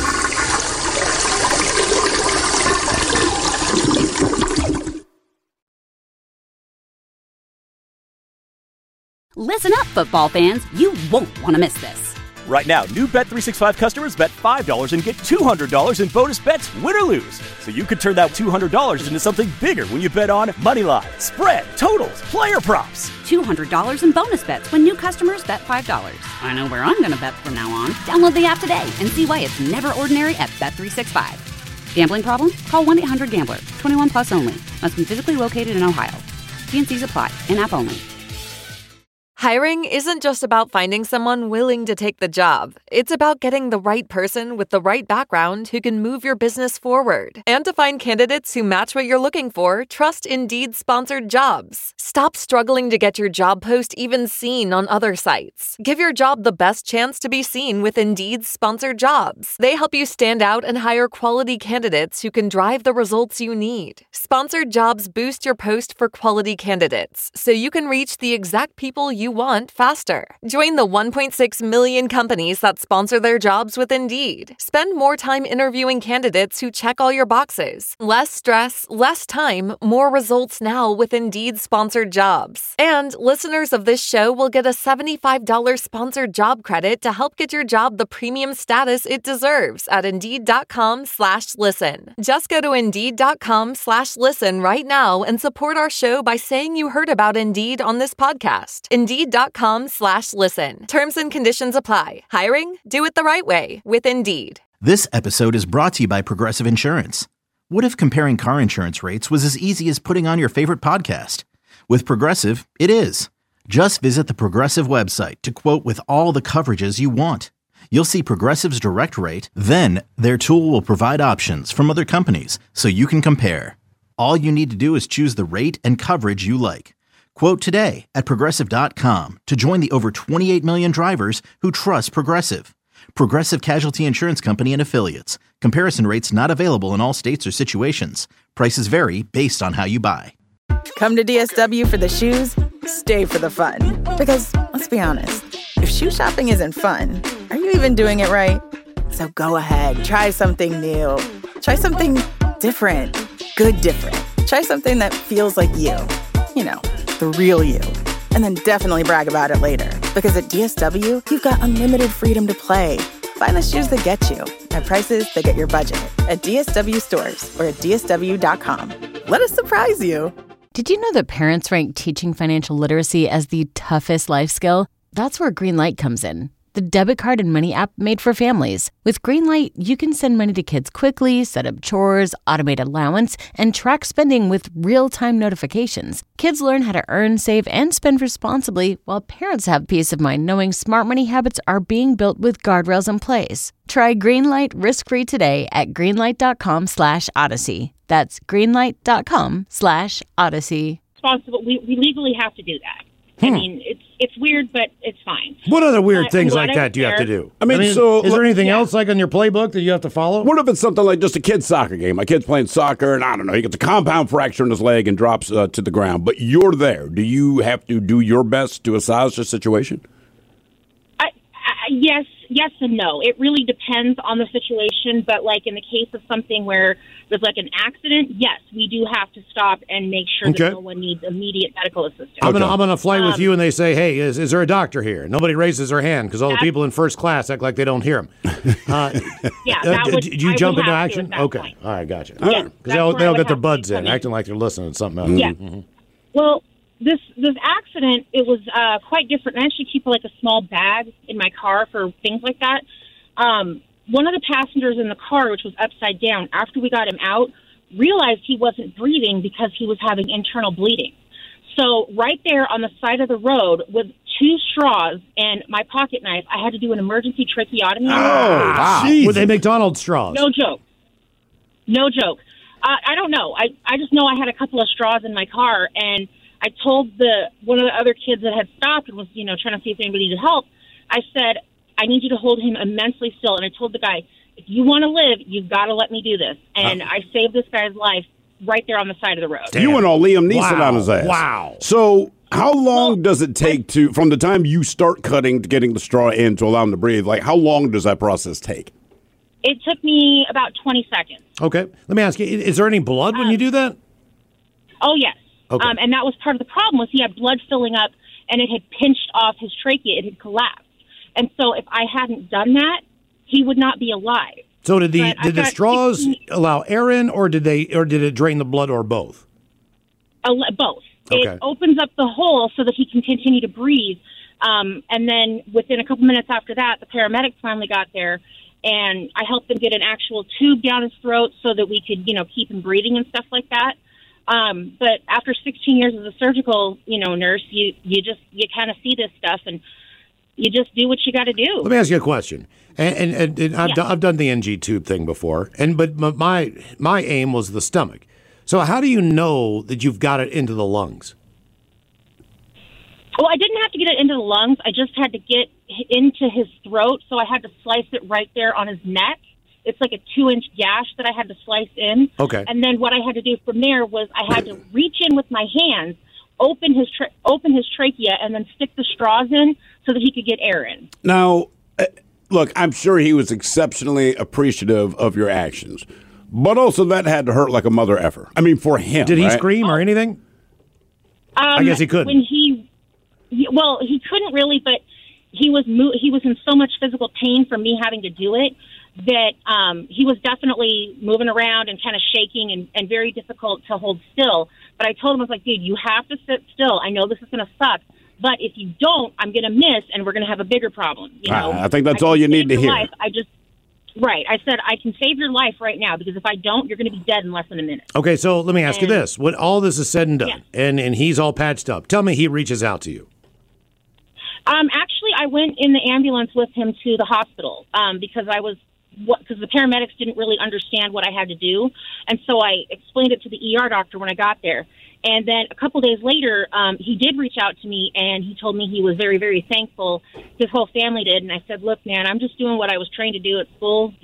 A: Listen up, football fans. You won't want to miss this.
B: Right now, new Bet365 customers bet $5 and get $200 in bonus bets, win or lose. So you could turn that $200 into something bigger when you bet on moneyline, spread, totals, player props.
A: $200 in bonus bets when new customers bet $5. I know where I'm going to bet from now on. Download the app today and see why it's never ordinary at Bet365. Gambling problem? Call 1-800-GAMBLER. 21 plus only. Must be physically located in Ohio. T&Cs apply. In-app only.
S: Hiring isn't just about finding someone willing to take the job. It's about getting the right person with the right background who can move your business forward. And to find candidates who match what you're looking for, trust Indeed sponsored jobs. Stop struggling to get your job post even seen on other sites. Give your job the best chance to be seen with Indeed sponsored jobs. They help you stand out and hire quality candidates who can drive the results you need. Sponsored jobs boost your post for quality candidates, so you can reach the exact people you want faster. Join the 1.6 million companies that sponsor their jobs with Indeed. Spend more time interviewing candidates who check all your boxes. Less stress, less time, more results now with Indeed sponsored jobs. And listeners of this show will get a $75 sponsored job credit to help get your job the premium status it deserves at Indeed.com/listen. Just go to Indeed.com/listen right now and support our show by saying you heard about Indeed on this podcast. Indeed.com/listen. Terms and conditions apply. Hiring? Do it the right way with Indeed.
C: This episode is brought to you by Progressive Insurance. What if comparing car insurance rates was as easy as putting on your favorite podcast? With Progressive, it is. Just visit the Progressive website to quote with all the coverages you want. You'll see Progressive's direct rate, then their tool will provide options from other companies so you can compare. All you need to do is choose the rate and coverage you like. Quote today at Progressive.com to join the over 28 million drivers who trust Progressive. Progressive Casualty Insurance Company and Affiliates. Comparison rates not available in all states or situations. Prices vary based on how you buy.
T: Come to DSW for the shoes, stay for the fun. Because, let's be honest, if shoe shopping isn't fun, are you even doing it right? So go ahead, try something new. Try something different. Good different. Try something that feels like you. You know, the real you. And then definitely brag about it later. Because at DSW, you've got unlimited freedom to play. Find the shoes that get you at prices that get your budget at DSW stores or at DSW.com. Let us surprise you.
U: Did you know that parents rank teaching financial literacy as the toughest life skill? That's where Greenlight comes in. The debit card and money app made for families. With Greenlight, you can send money to kids quickly, set up chores, automate allowance, and track spending with real-time notifications. Kids learn how to earn, save, and spend responsibly, while parents have peace of mind knowing smart money habits are being built with guardrails in place. Try Greenlight risk-free today at greenlight.com/Odyssey. That's greenlight.com/Odyssey.
E: Responsible. We legally have to do that. I mean, it's weird, but it's fine.
K: What other weird things like that do you have to do?
I: I mean,
K: so is there anything else like on your playbook that you have to follow?
I: What if it's something like just a kid's soccer game? My kid's playing soccer, and I don't know, he gets a compound fracture in his leg and drops to the ground. But you're there. Do you have to do your best to assess the situation?
E: Yes and no. It really depends on the situation. But like in the case of something where there's like an accident, yes, we do have to stop and make sure that no one needs immediate medical assistance.
K: I'm gonna fly with you, and they say, "Hey, is there a doctor here?" Nobody raises their hand because all the people in first class act like they don't hear them. Do you jump into action? Okay,
E: point.
K: All right, gotcha.
E: Yeah,
K: Because they'll get their buds in, acting like they're listening to something else.
E: Yeah. Well, this accident, it was quite different. I actually keep like a small bag in my car for things like that. One of the passengers in the car, which was upside down, after we got him out, realized he wasn't breathing because he was having internal bleeding. So right there on the side of the road with 2 straws and my pocket knife, I had to do an emergency tracheotomy.
K: Wow. Were they McDonald's straws?
E: No joke. No joke. I don't know. I just know I had a couple of straws in my car, and I told one of the other kids that had stopped and was, trying to see if anybody needed help. I said, I need you to hold him immensely still. And I told the guy, if you want to live, you've got to let me do this. And I saved this guy's life right there on the side of the road.
I: You went all Liam Neeson on his ass.
K: Wow.
I: So how long does it take from the time you start cutting to getting the straw in to allow him to breathe? Like, how long does that process take?
E: It took me about 20 seconds.
K: Okay. Let me ask you, is there any blood when you do that?
E: Oh, yes.
K: Okay.
E: And that was part of the problem was he had blood filling up, and it had pinched off his trachea. It had collapsed. And so if I hadn't done that, he would not be alive.
K: So did the straws allow air in, or did it drain the blood, or both?
E: Both.
K: Okay.
E: It opens up the hole so that he can continue to breathe. And then within a couple minutes after that, the paramedics finally got there, and I helped them get an actual tube down his throat so that we could, keep him breathing and stuff like that. But after 16 years as a surgical, nurse, you kind of see this stuff, and you just do what you got to do.
K: Let me ask you a question. And I've done the NG tube thing before, but my aim was the stomach. So how do you know that you've got it into the lungs?
E: Well, I didn't have to get it into the lungs. I just had to get into his throat, so I had to slice it right there on his neck. It's like a 2-inch gash that I had to slice in.
K: Okay.
E: And then what I had to do from there was I had to reach in with my hands, open his trachea, and then stick the straws in so that he could get air in.
I: Now, look, I'm sure he was exceptionally appreciative of your actions, but also that had to hurt like a mother effer. I mean, for him.
K: Did he scream or anything? I guess he couldn't.
E: When he couldn't really, but he was in so much physical pain from me having to do it that he was definitely moving around and kind of shaking and very difficult to hold still. But I told him, I was like, dude, you have to sit still. I know this is going to suck, but if you don't, I'm going to miss, and we're going to have a bigger problem.
I: I think that's all you need to hear.
E: Right. I said, I can save your life right now, because if I don't, you're going to be dead in less than a minute.
K: Okay, so let me ask you this. When all this is said and done, and he's all patched up, tell me he reaches out to you.
E: Actually, I went in the ambulance with him to the hospital because the paramedics didn't really understand what I had to do. And so I explained it to the ER doctor when I got there. And then a couple days later, he did reach out to me, and he told me he was very, very thankful. His whole family did. And I said, look, man, I'm just doing what I was trained to do at school,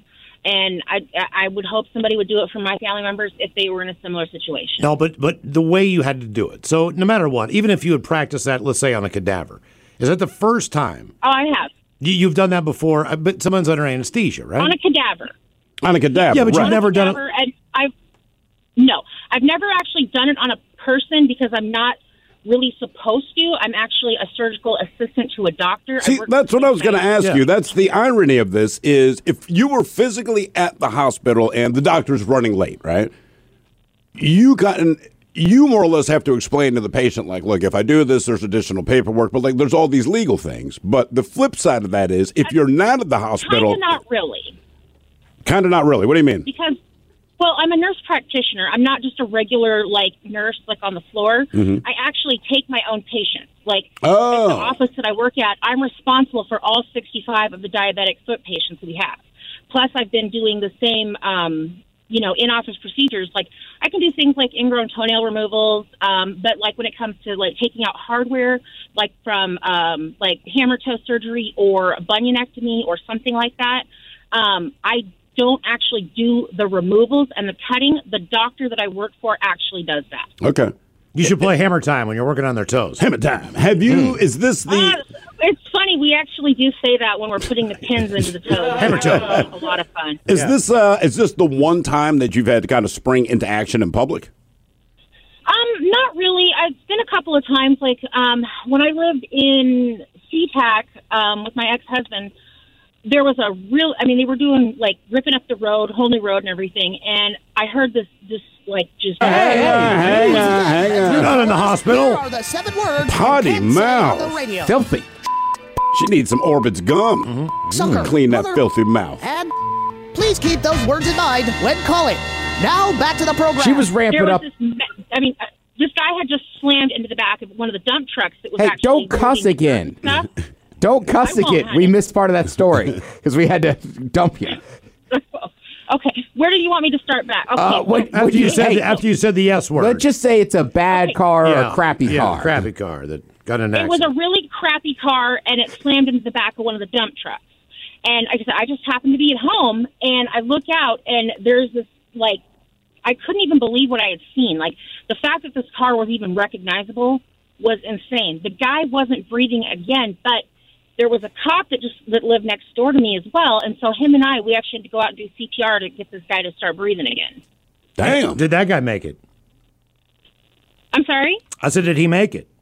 E: and I would hope somebody would do it for my family members if they were in a similar situation.
K: No, but the way you had to do it. So no matter what, even if you had practiced that, let's say, on a cadaver, is that the first time?
E: Oh, I have.
K: You've done that before, but someone's under anesthesia, right?
E: On a cadaver.
I: On a cadaver,
K: yeah, but
I: right.
K: you've never done it.
E: And I've never actually done it on a person because I'm not really supposed to. I'm actually a surgical assistant to a doctor.
I: See, that's what I was going to ask you. That's the irony of this is if you were physically at the hospital and the doctor's running late, right? You more or less have to explain to the patient, like, look, if I do this, there's additional paperwork, but there's all these legal things. But the flip side of that is if you're not at the hospital.
E: Kind of not really.
I: Kind of not really. What do you mean?
E: Because, well, I'm a nurse practitioner. I'm not just a regular, nurse, on the floor.
I: Mm-hmm.
E: I actually take my own patients. At the office that I work at, I'm responsible for all 65 of the diabetic foot patients we have. Plus, I've been doing the same, in-office procedures. I can do things like ingrown toenail removals, but when it comes to taking out hardware, from hammer toe surgery or bunionectomy or something like that, I don't actually do the removals and the cutting. The doctor that I work for actually does that.
I: Okay.
K: You should play Hammer Time when you're working on their toes.
I: Hammer Time. Have you, is this the...
E: It's funny, we actually do say that when we're putting the pins into the toes.
K: Hammer toe.
E: A lot of fun.
I: Is this the one time that you've had to kind of spring into action in public?
E: Not really. It's been a couple of times. When I lived in SeaTac with my ex-husband, there was they were doing ripping up the road, whole new road and everything. And I heard this like just.
I: Hang on.
K: You're not in the hospital.
F: Here are the 7 words
I: Potty
F: you can't say on
I: mouth.
F: the radio.
L: Filthy.
I: She needs some Orbit's gum.
F: Sucker,
I: Clean that
F: mother-
I: filthy mouth.
F: And please keep those words in mind when calling. Now back to the program.
L: She was ramping
E: There
L: up.
E: was this guy had just slammed into the back of one of the dump trucks that was
L: Hey,
E: actually.
L: don't cuss
E: moving
L: again.
E: stuff.
L: Don't cuss
E: I won't,
L: again.
E: honey.
L: We missed part of that story because we had to dump you.
E: Okay, where do you want me to start back? Okay,
K: After you said the S word.
L: Let's just say it's a bad car or
K: Yeah,
L: a crappy car.
K: crappy car that got in an
E: it was
K: accident.
E: a really crappy car, and it slammed into the back of one of the dump trucks. And like I said, I just happened to be at home, and I look out, and there's this, like, I couldn't even believe what I had seen. Like, the fact that this car was even recognizable was insane. The guy wasn't breathing again, but there was a cop that lived next door to me as well, and so him and we actually had to go out and do CPR to get this guy to start breathing again.
K: Damn. Did that guy make it?
E: I'm sorry?
K: I said, did he make it?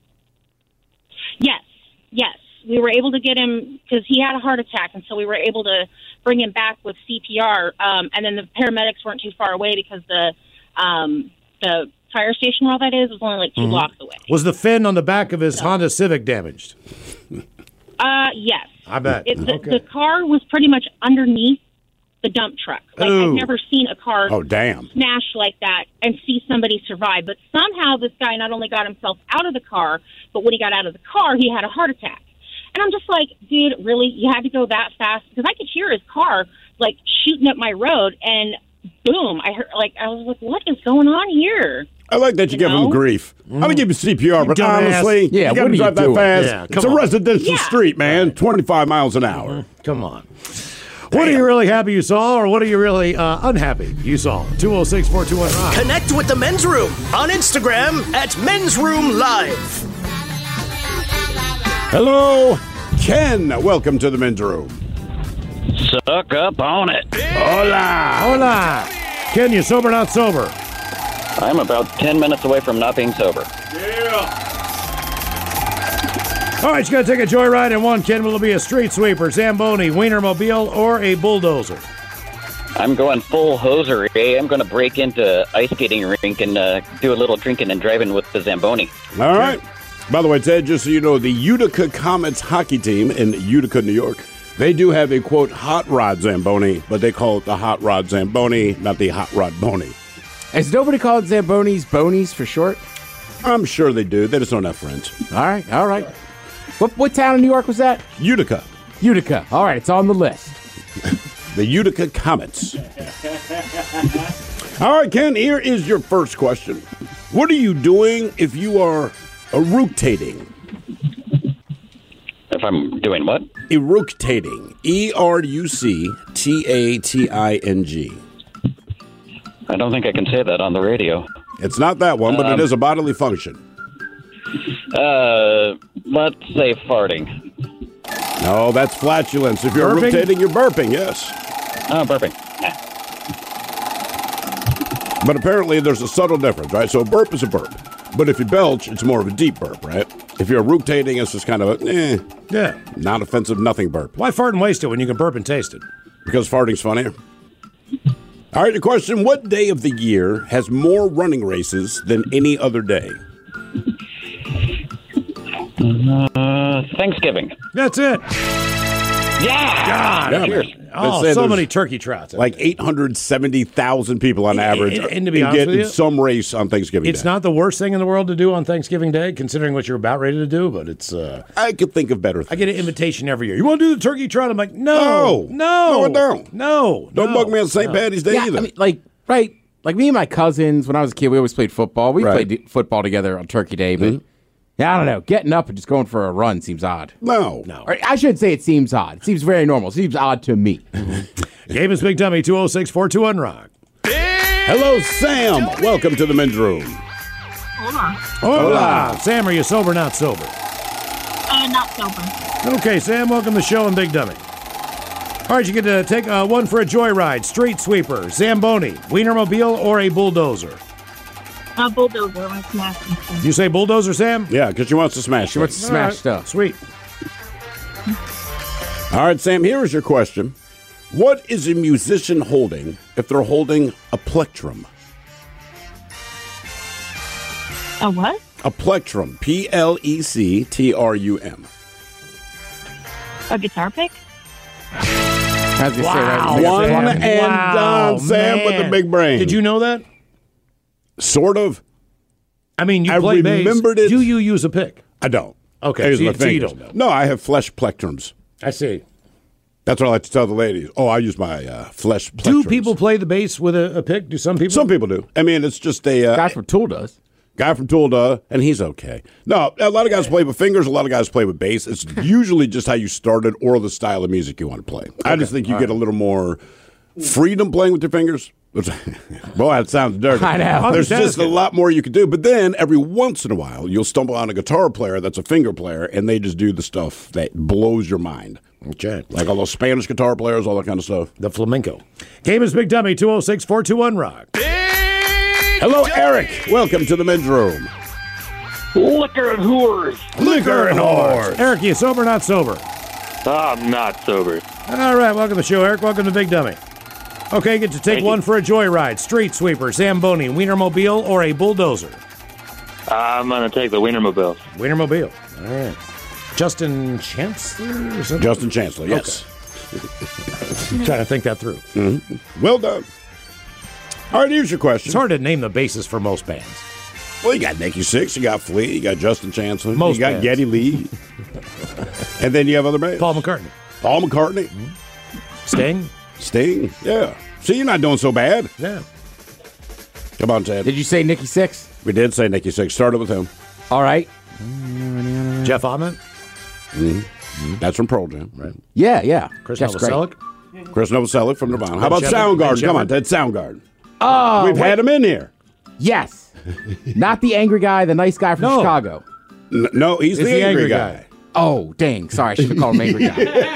E: Yes. We were able to get him because he had a heart attack, and so we were able to bring him back with CPR. And then the paramedics weren't too far away because the fire station where all that is was only like 2 blocks away.
K: Was the fin on the back of his Honda Civic damaged?
E: Yes.
K: I bet.
E: The car was pretty much underneath the dump truck. Like,
I: Ooh.
E: I've never seen a car
I: damn.
E: smash like that and see somebody survive. But somehow this guy not only got himself out of the car, but when he got out of the car, he had a heart attack. And I'm just like, dude, really? You had to go that fast? Because I could hear his car, like, shooting up my road, and boom, I was like, what is going on here?
I: I like that you give him grief. I'm going to give you CPR, but
K: dumbass.
I: honestly,
K: Yeah,
I: you got
K: what
I: to
K: are
I: drive
K: you
I: that
K: doing?
I: fast.
K: Yeah,
I: It's
K: come
I: a
K: on.
I: residential street, man. 25 miles an hour.
K: Come on. What are you really happy you saw, or what are you really unhappy you saw? 206-421-ROCK.
N: Connect with the Men's Room on Instagram at Men's Room Live.
I: Hello, Ken. Welcome to the men's room.
G: Suck up on it.
I: Hola.
K: Ken, you sober, not sober?
G: I'm about 10 minutes away from not being sober.
K: All right, you got to take a joyride in one. Ken, will it be a street sweeper, Zamboni, Wienermobile, or a bulldozer?
G: I'm going full hosiery. I'm going to break into ice skating rink and do a little drinking and driving with the Zamboni.
I: All right. By the way, Ted, just so you know, the Utica Comets hockey team in Utica, New York, they do have a, quote, hot rod Zamboni, but they call it the hot rod Zamboni, not the hot rod Boni.
L: Has nobody called Zambonis Bonies for short?
I: I'm sure they do. They just don't have friends.
L: All right. What town in New York was that?
I: Utica.
L: All right, it's on the list.
I: The Utica Comets. All right, Ken, here is your first question. What are you doing if you are eructating?
G: If I'm doing what?
I: Eructating. E-R-U-C-T-A-T-I-N-G.
G: I don't think I can say that on the radio.
I: It's not that one, but it is a bodily function.
G: Let's say farting.
I: No, that's flatulence. If you're
G: Burping?
I: eructating, you're burping, yes.
G: Oh, burping.
I: But apparently there's a subtle difference, right? So a burp is a burp. But if you belch, it's more of a deep burp, right? If you're eructating, it's just kind of a, not offensive, nothing burp.
K: Why fart and waste it when you can burp and taste it?
I: Because farting's funnier. All right, the question, what day of the year has more running races than any other day?
G: Thanksgiving.
K: That's it.
G: Yeah.
K: God.
I: Yeah,
K: Cheers.
I: man.
K: Oh,
I: Let's say
K: so
I: there's
K: many turkey trouts.
I: Like 870,000 people on average
K: and to be honest
I: get
K: with you,
I: some race on Thanksgiving
K: It's
I: Day.
K: not the worst thing in the world to do on Thanksgiving Day, considering what you're about ready to do, but it's...
I: I could think of better things.
K: I get an invitation every year. You want to do the turkey trot? I'm like,
I: No, I don't.
K: No.
I: Don't bug me on St. Patty's Day either.
L: I mean, like me and my cousins, when I was a kid, we always played football. We played football together on Turkey Day, but yeah, I don't know. Getting up and just going for a run seems odd.
I: No.
L: Or I should say it seems odd. It seems very normal. It seems odd to me.
K: Game is Big Dummy, 206-421-ROCK.
I: Hello, Sam. Welcome to the men's room.
H: Hola.
K: Sam, are you sober or not sober?
H: Not sober.
K: Okay, Sam, welcome to the show and Big Dummy. All right, you get to take one for a joyride. Street sweeper, Zamboni, Wienermobile, or a bulldozer?
H: Bulldozer. I'm smashing things.
K: You say bulldozer, Sam?
I: Yeah, because she wants to smash.
L: She wants to smash stuff.
K: Sweet.
I: All right, Sam, here is your question. What is a musician holding if they're holding a plectrum?
H: A what?
I: A plectrum. Plectrum.
H: A guitar pick?
I: One and done, Sam with the big brain.
K: Did you know that?
I: Sort of.
K: I mean, you
I: I
K: play bass.
I: remembered it.
K: Do you use a pick?
I: I don't.
K: Okay,
I: I use
K: so
I: my
K: you
I: fingers.
K: don't know.
I: No, I have flesh plectrums.
K: I see.
I: That's what I like to tell the ladies. Oh, I use my flesh plectrums.
K: Do people play the bass with a pick? Do some people?
I: Some people do. I mean, it's just a...
L: Guy from Tool does.
I: Guy from Tool does, and he's okay. No, a lot of guys play with fingers. A lot of guys play with bass. It's usually just how you started or the style of music you want to play. I just think you get a little more freedom playing with your fingers. Boy, that sounds dirty.
L: I know.
I: There's just a lot more you can do. But then every once in a while, you'll stumble on a guitar player that's a finger player, and they just do the stuff that blows your mind.
K: Okay.
I: Like all those Spanish guitar players, all that kind of stuff.
K: The flamenco. Game is Big Dummy, 206-421-ROCK.
I: Hello, Eric. Welcome to the men's room.
P: Liquor and whores.
I: Liquor and whores.
K: Eric, you sober or not sober?
P: I'm not sober.
K: All right, welcome to the show, Eric. Welcome to Big Dummy. Okay, get to take one for a joyride. Street sweeper, Zamboni, Wienermobile, or a bulldozer?
P: I'm going to take the Wienermobile.
K: Wienermobile. All right. Justin Chancellor or something?
I: Justin Chancellor, yes.
K: Okay. Trying to think that through.
I: Mm-hmm. Well done. All right, here's your question.
K: It's hard to name the basis for most bands.
I: Well, you got Nikki Sixx, you got Flea, you got Justin Chancellor,
K: Most
I: you got
K: bands.
I: Geddy Lee, and then you have other bands.
K: Paul McCartney.
I: Paul McCartney.
K: Sting.
I: Sting, yeah. See, you're not doing so bad.
K: Yeah.
I: Come on, Ted.
L: Did you say Nikki Sixx?
I: We did say Nikki Sixx. Started with him.
L: All right.
K: Jeff Ament.
I: Mm-hmm. That's from Pearl Jam, right?
L: Yeah.
K: Chris
L: Jeff's great.
K: Novoselic.
I: Chris Novoselic from Nirvana. How about
K: Shepard?
I: Soundgarden?
K: Ben
I: Come on,
K: Shepard?
I: Ted. Soundgarden.
L: Oh,
I: We've had him in here.
L: Yes. Not the angry guy, the nice guy from Chicago.
I: No, he's
K: It's
I: the angry guy.
L: Oh, dang. Sorry, I should have called him angry guy.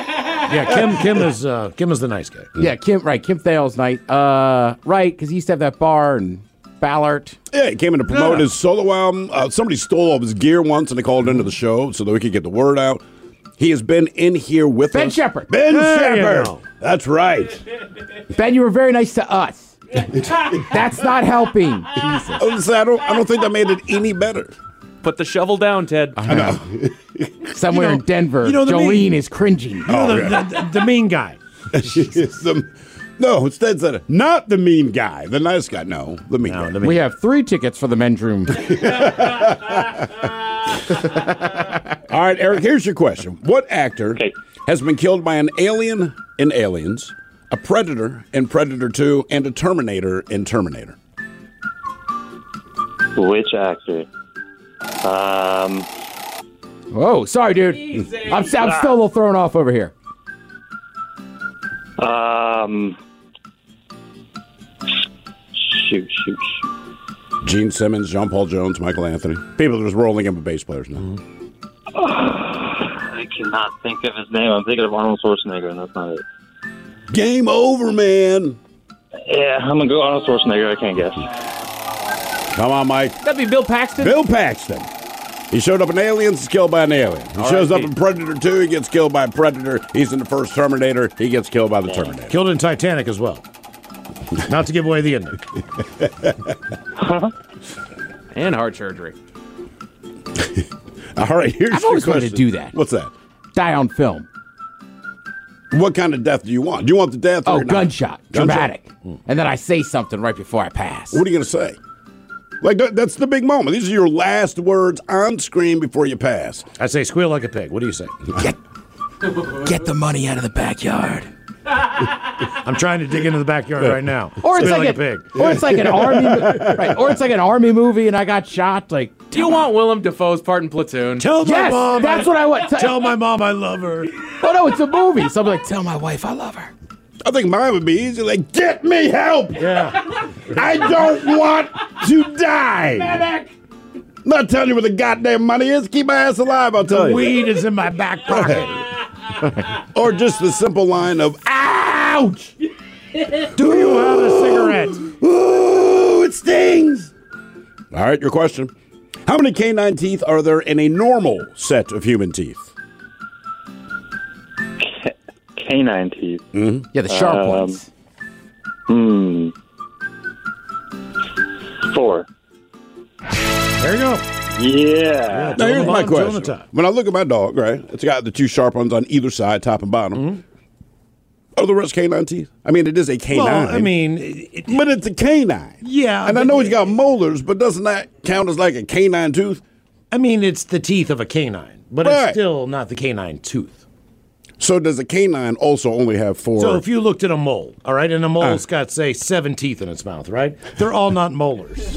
K: Yeah, Kim is the nice guy.
L: Yeah, Kim Thales night. Right, because he used to have that bar in Ballard.
I: Yeah, he came in to promote his solo album. Somebody stole all of his gear once, and they called into the show so that we could get the word out. He has been in here with
L: Ben
I: us.
L: Shepard.
I: Ben
K: There you
I: Shepard.
K: go.
I: That's right.
L: Ben, you were very nice to us. That's not helping. Jesus.
I: I don't think that made it any better.
M: Put the shovel down, Ted.
I: I know.
L: Somewhere in Denver,
K: the
L: Jolene
K: mean-
L: is cringing.
K: The mean guy.
I: No, instead said not the mean guy, the nice guy. No, the mean guy.
L: We have 3 tickets for the men's room.
I: All right, Eric, here's your question. What actor has been killed by an alien in Aliens, a Predator in Predator 2, and a Terminator in Terminator?
P: Which actor?
L: Whoa, sorry, dude. I'm still a little thrown off over here.
P: Shoot.
I: Gene Simmons, John Paul Jones, Michael Anthony. People are just rolling in with bass players now.
P: I cannot think of his name. I'm thinking of Arnold Schwarzenegger, and that's not it.
I: Game over, man.
P: Yeah, I'm going to go Arnold Schwarzenegger. I can't guess.
I: Come on, Mike.
M: That'd be Bill Paxton.
I: Bill Paxton. He showed up in Aliens, he's killed by an alien. He shows up in Predator 2, he gets killed by a Predator. He's in the first Terminator, he gets killed by the Terminator.
K: Killed in Titanic as well. Not to give away the ending.
M: And heart surgery.
I: All right, here's
L: I've
I: your
L: always wanted
I: question.
L: to do that.
I: What's that?
L: Die on film.
I: What kind of death do you want? Do you want the death or not?
L: Gunshot. Dramatic. And then I say something right before I pass.
I: What are you going to say? Like, that's the big moment. These are your last words on screen before you pass.
K: I say squeal like a pig. What do you say?
L: Get the money out of the backyard.
K: I'm trying to dig into the backyard right now.
L: Or it's
K: Squeal
L: like
K: a pig.
L: Or it's like an army, right? Or it's like an army movie, and I got shot. Like,
M: Do you want Willem Dafoe's part in Platoon?
K: Tell my
L: yes,
K: mom.
L: that's what I want.
K: Tell my mom I love her.
L: Oh no, it's a movie. So I'm like, tell my wife I love her.
I: I think mine would be easy. Like, get me help.
K: Yeah.
I: I don't want to die.
L: Medic.
I: I'm not telling you where the goddamn money is. Keep my ass alive, I'll tell
K: The
I: you.
K: weed is in my back pocket.
I: Or just the simple line of, ouch.
K: Do you have a cigarette?
I: Ooh, it stings. All right, your question. How many canine teeth are there in a normal set of human teeth?
P: Canine teeth.
I: Mm-hmm.
L: Yeah, the sharp ones.
P: 4.
K: There you go.
I: Yeah. Now, here's my question. When I look at my dog, right, it's got the two sharp ones on either side, top and bottom.
K: Mm-hmm.
I: Are the rest canine teeth? I mean, it is a canine.
K: Well, I mean...
I: but it's a canine.
K: Yeah.
I: And I know it's got molars, but doesn't that count as like a canine tooth?
K: I mean, it's the teeth of a canine, but it's still not the canine tooth.
I: So does a canine also only have 4?
K: So if you looked at a mole, all right, and a mole's got, say, 7 teeth in its mouth, right? They're all not molars.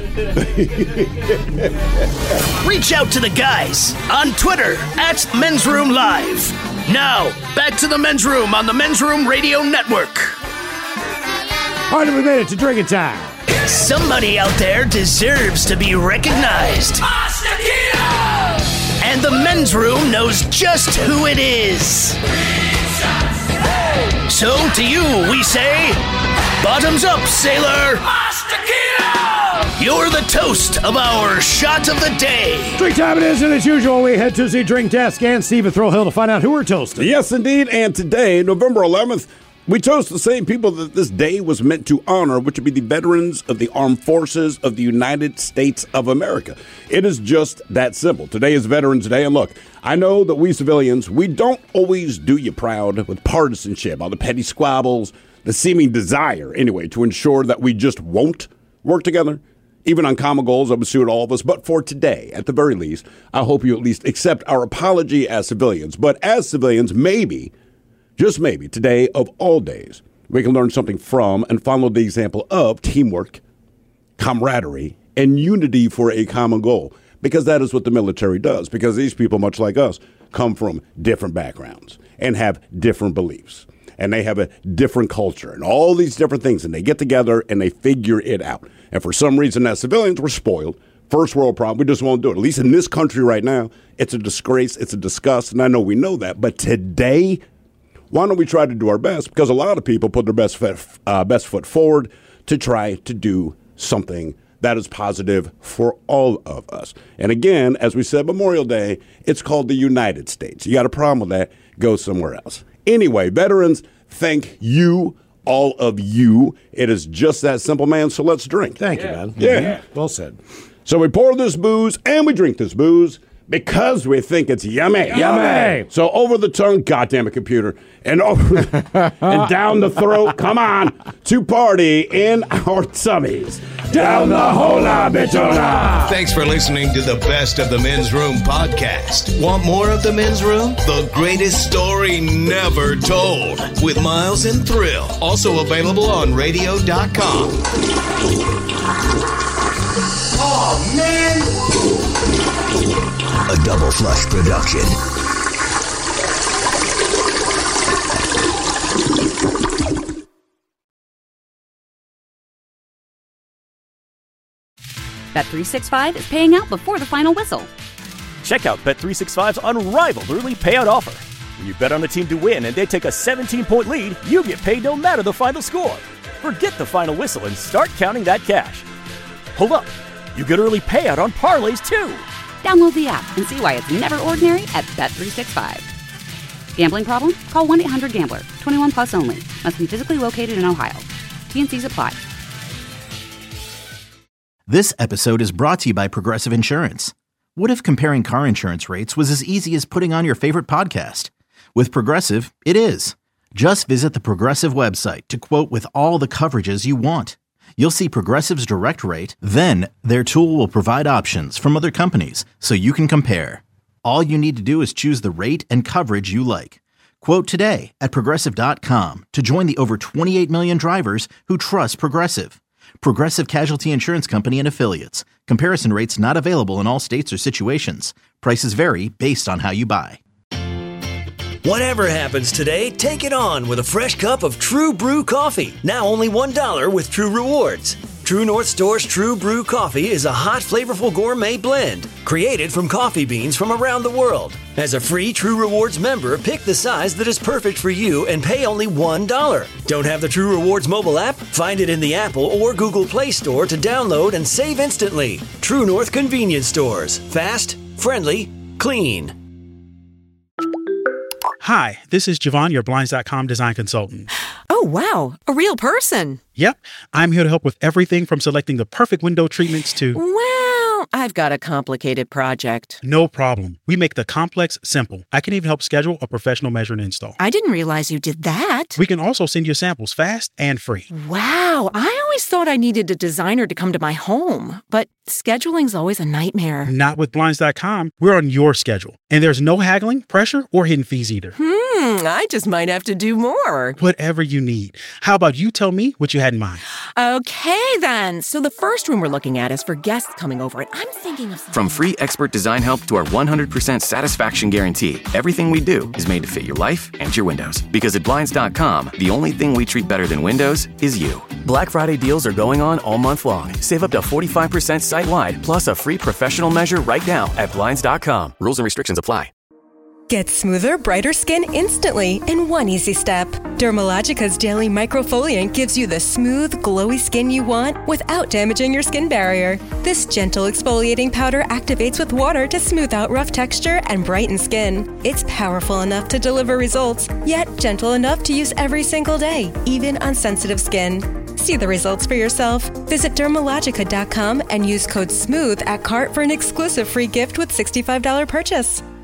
N: Reach out to the guys on Twitter at Men's Room Live. Now, back to the Men's Room on the Men's Room Radio Network.
K: All right, we made it to drinking time.
N: Somebody out there deserves to be recognized. And the Men's Room knows just who it is. So to you, we say, bottoms up, sailor. You're the toast of our shot of the day.
K: Drink time it is, and as usual, we head to the drink desk and Steve at Thrill Hill to find out who we're toasting.
I: Yes, indeed. And today, November 11th, we toast the same people that this day was meant to honor, which would be the veterans of the armed forces of the United States of America. It is just that simple. Today is Veterans Day, and look, I know that we civilians, we don't always do you proud with partisanship, all the petty squabbles, the seeming desire, anyway, to ensure that we just won't work together, even on common goals that would suit all of us. But for today, at the very least, I hope you at least accept our apology as civilians. But as civilians, maybe, just maybe, today of all days, we can learn something from and follow the example of teamwork, camaraderie, and unity for a common goal. Because that is what the military does. Because these people, much like us, come from different backgrounds and have different beliefs. And they have a different culture and all these different things. And they get together and they figure it out. And for some reason, as civilians, we're spoiled. First world problem. We just won't do it. At least in this country right now, it's a disgrace. It's a disgust. And I know we know that. But today, why don't we try to do our best? Because a lot of people put their best foot forward to try to do something that is positive for all of us. And again, as we said, Memorial Day, it's called the United States. You got a problem with that, go somewhere else. Anyway, veterans, thank you, all of you. It is just that simple, man, so let's drink.
K: Thank you, man.
I: Yeah.
K: Well said.
I: So we pour this booze and we drink this booze because we think it's yummy.
K: Yummy.
I: So over the tongue, goddamn it, computer, and over and down the throat, come on, to party in our tummies. Down the hola, bitchola.
O: Thanks for listening to the Best of the Men's Room podcast. Want more of the Men's Room? The greatest story never told with Miles and Thrill. Also available on radio.com.
N: Oh, man.
O: A Double Flush production.
A: Bet365 is paying out before the final whistle.
B: Check out Bet365's unrivaled early payout offer. When you bet on a team to win and they take a 17-point lead, you get paid no matter the final score. Forget the final whistle and start counting that cash. Hold up. You get early payout on parlays, too.
A: Download the app and see why it's never ordinary at Bet365. Gambling problem? Call 1-800-GAMBLER. 21 plus only. Must be physically located in Ohio. T&Cs apply.
C: This episode is brought to you by Progressive Insurance. What if comparing car insurance rates was as easy as putting on your favorite podcast? With Progressive, it is. Just visit the Progressive website to quote with all the coverages you want. You'll see Progressive's direct rate, then their tool will provide options from other companies so you can compare. All you need to do is choose the rate and coverage you like. Quote today at Progressive.com to join the over 28 million drivers who trust Progressive. Progressive Casualty Insurance Company and Affiliates. Comparison rates not available in all states or situations. Prices vary based on how you buy.
Q: Whatever happens today, take it on with a fresh cup of True Brew coffee. Now only $1 with True Rewards. True North Store's True Brew coffee is a hot, flavorful gourmet blend created from coffee beans from around the world. As a free True Rewards member, pick the size that is perfect for you and pay only $1. Don't have the True Rewards mobile app? Find it in the Apple or Google Play Store to download and save instantly. True North Convenience Stores. Fast, friendly, clean.
R: Hi, this is Javon, your Blinds.com design consultant.
V: Oh, wow. A real person.
R: Yep. I'm here to help with everything from selecting the perfect window treatments to...
V: Wow.
D: I've got a complicated project.
R: No problem. We make the complex simple. I can even help schedule a professional measure and install.
D: I didn't realize you did that.
R: We can also send you samples fast and free.
D: Wow, I always thought I needed a designer to come to my home, but scheduling's always a nightmare.
R: Not with Blinds.com. We're on your schedule, and there's no haggling, pressure, or hidden fees either.
D: I just might have to do more.
R: Whatever you need. How about you tell me what you had in mind?
D: Okay, then. So the first room we're looking at is for guests coming over, and I'm thinking of...
J: From free expert design help to our 100% satisfaction guarantee, everything we do is made to fit your life and your windows. Because at Blinds.com, the only thing we treat better than windows is you. Black Friday deals are going on all month long. Save up to 45% site-wide, plus a free professional measure right now at Blinds.com. Rules and restrictions apply.
V: Get smoother, brighter skin instantly in one easy step. Dermalogica's daily microfoliant gives you the smooth, glowy skin you want without damaging your skin barrier. This gentle exfoliating powder activates with water to smooth out rough texture and brighten skin. It's powerful enough to deliver results, yet gentle enough to use every single day, even on sensitive skin. See the results for yourself. Visit Dermalogica.com and use code SMOOTH at cart for an exclusive free gift with $65 purchase.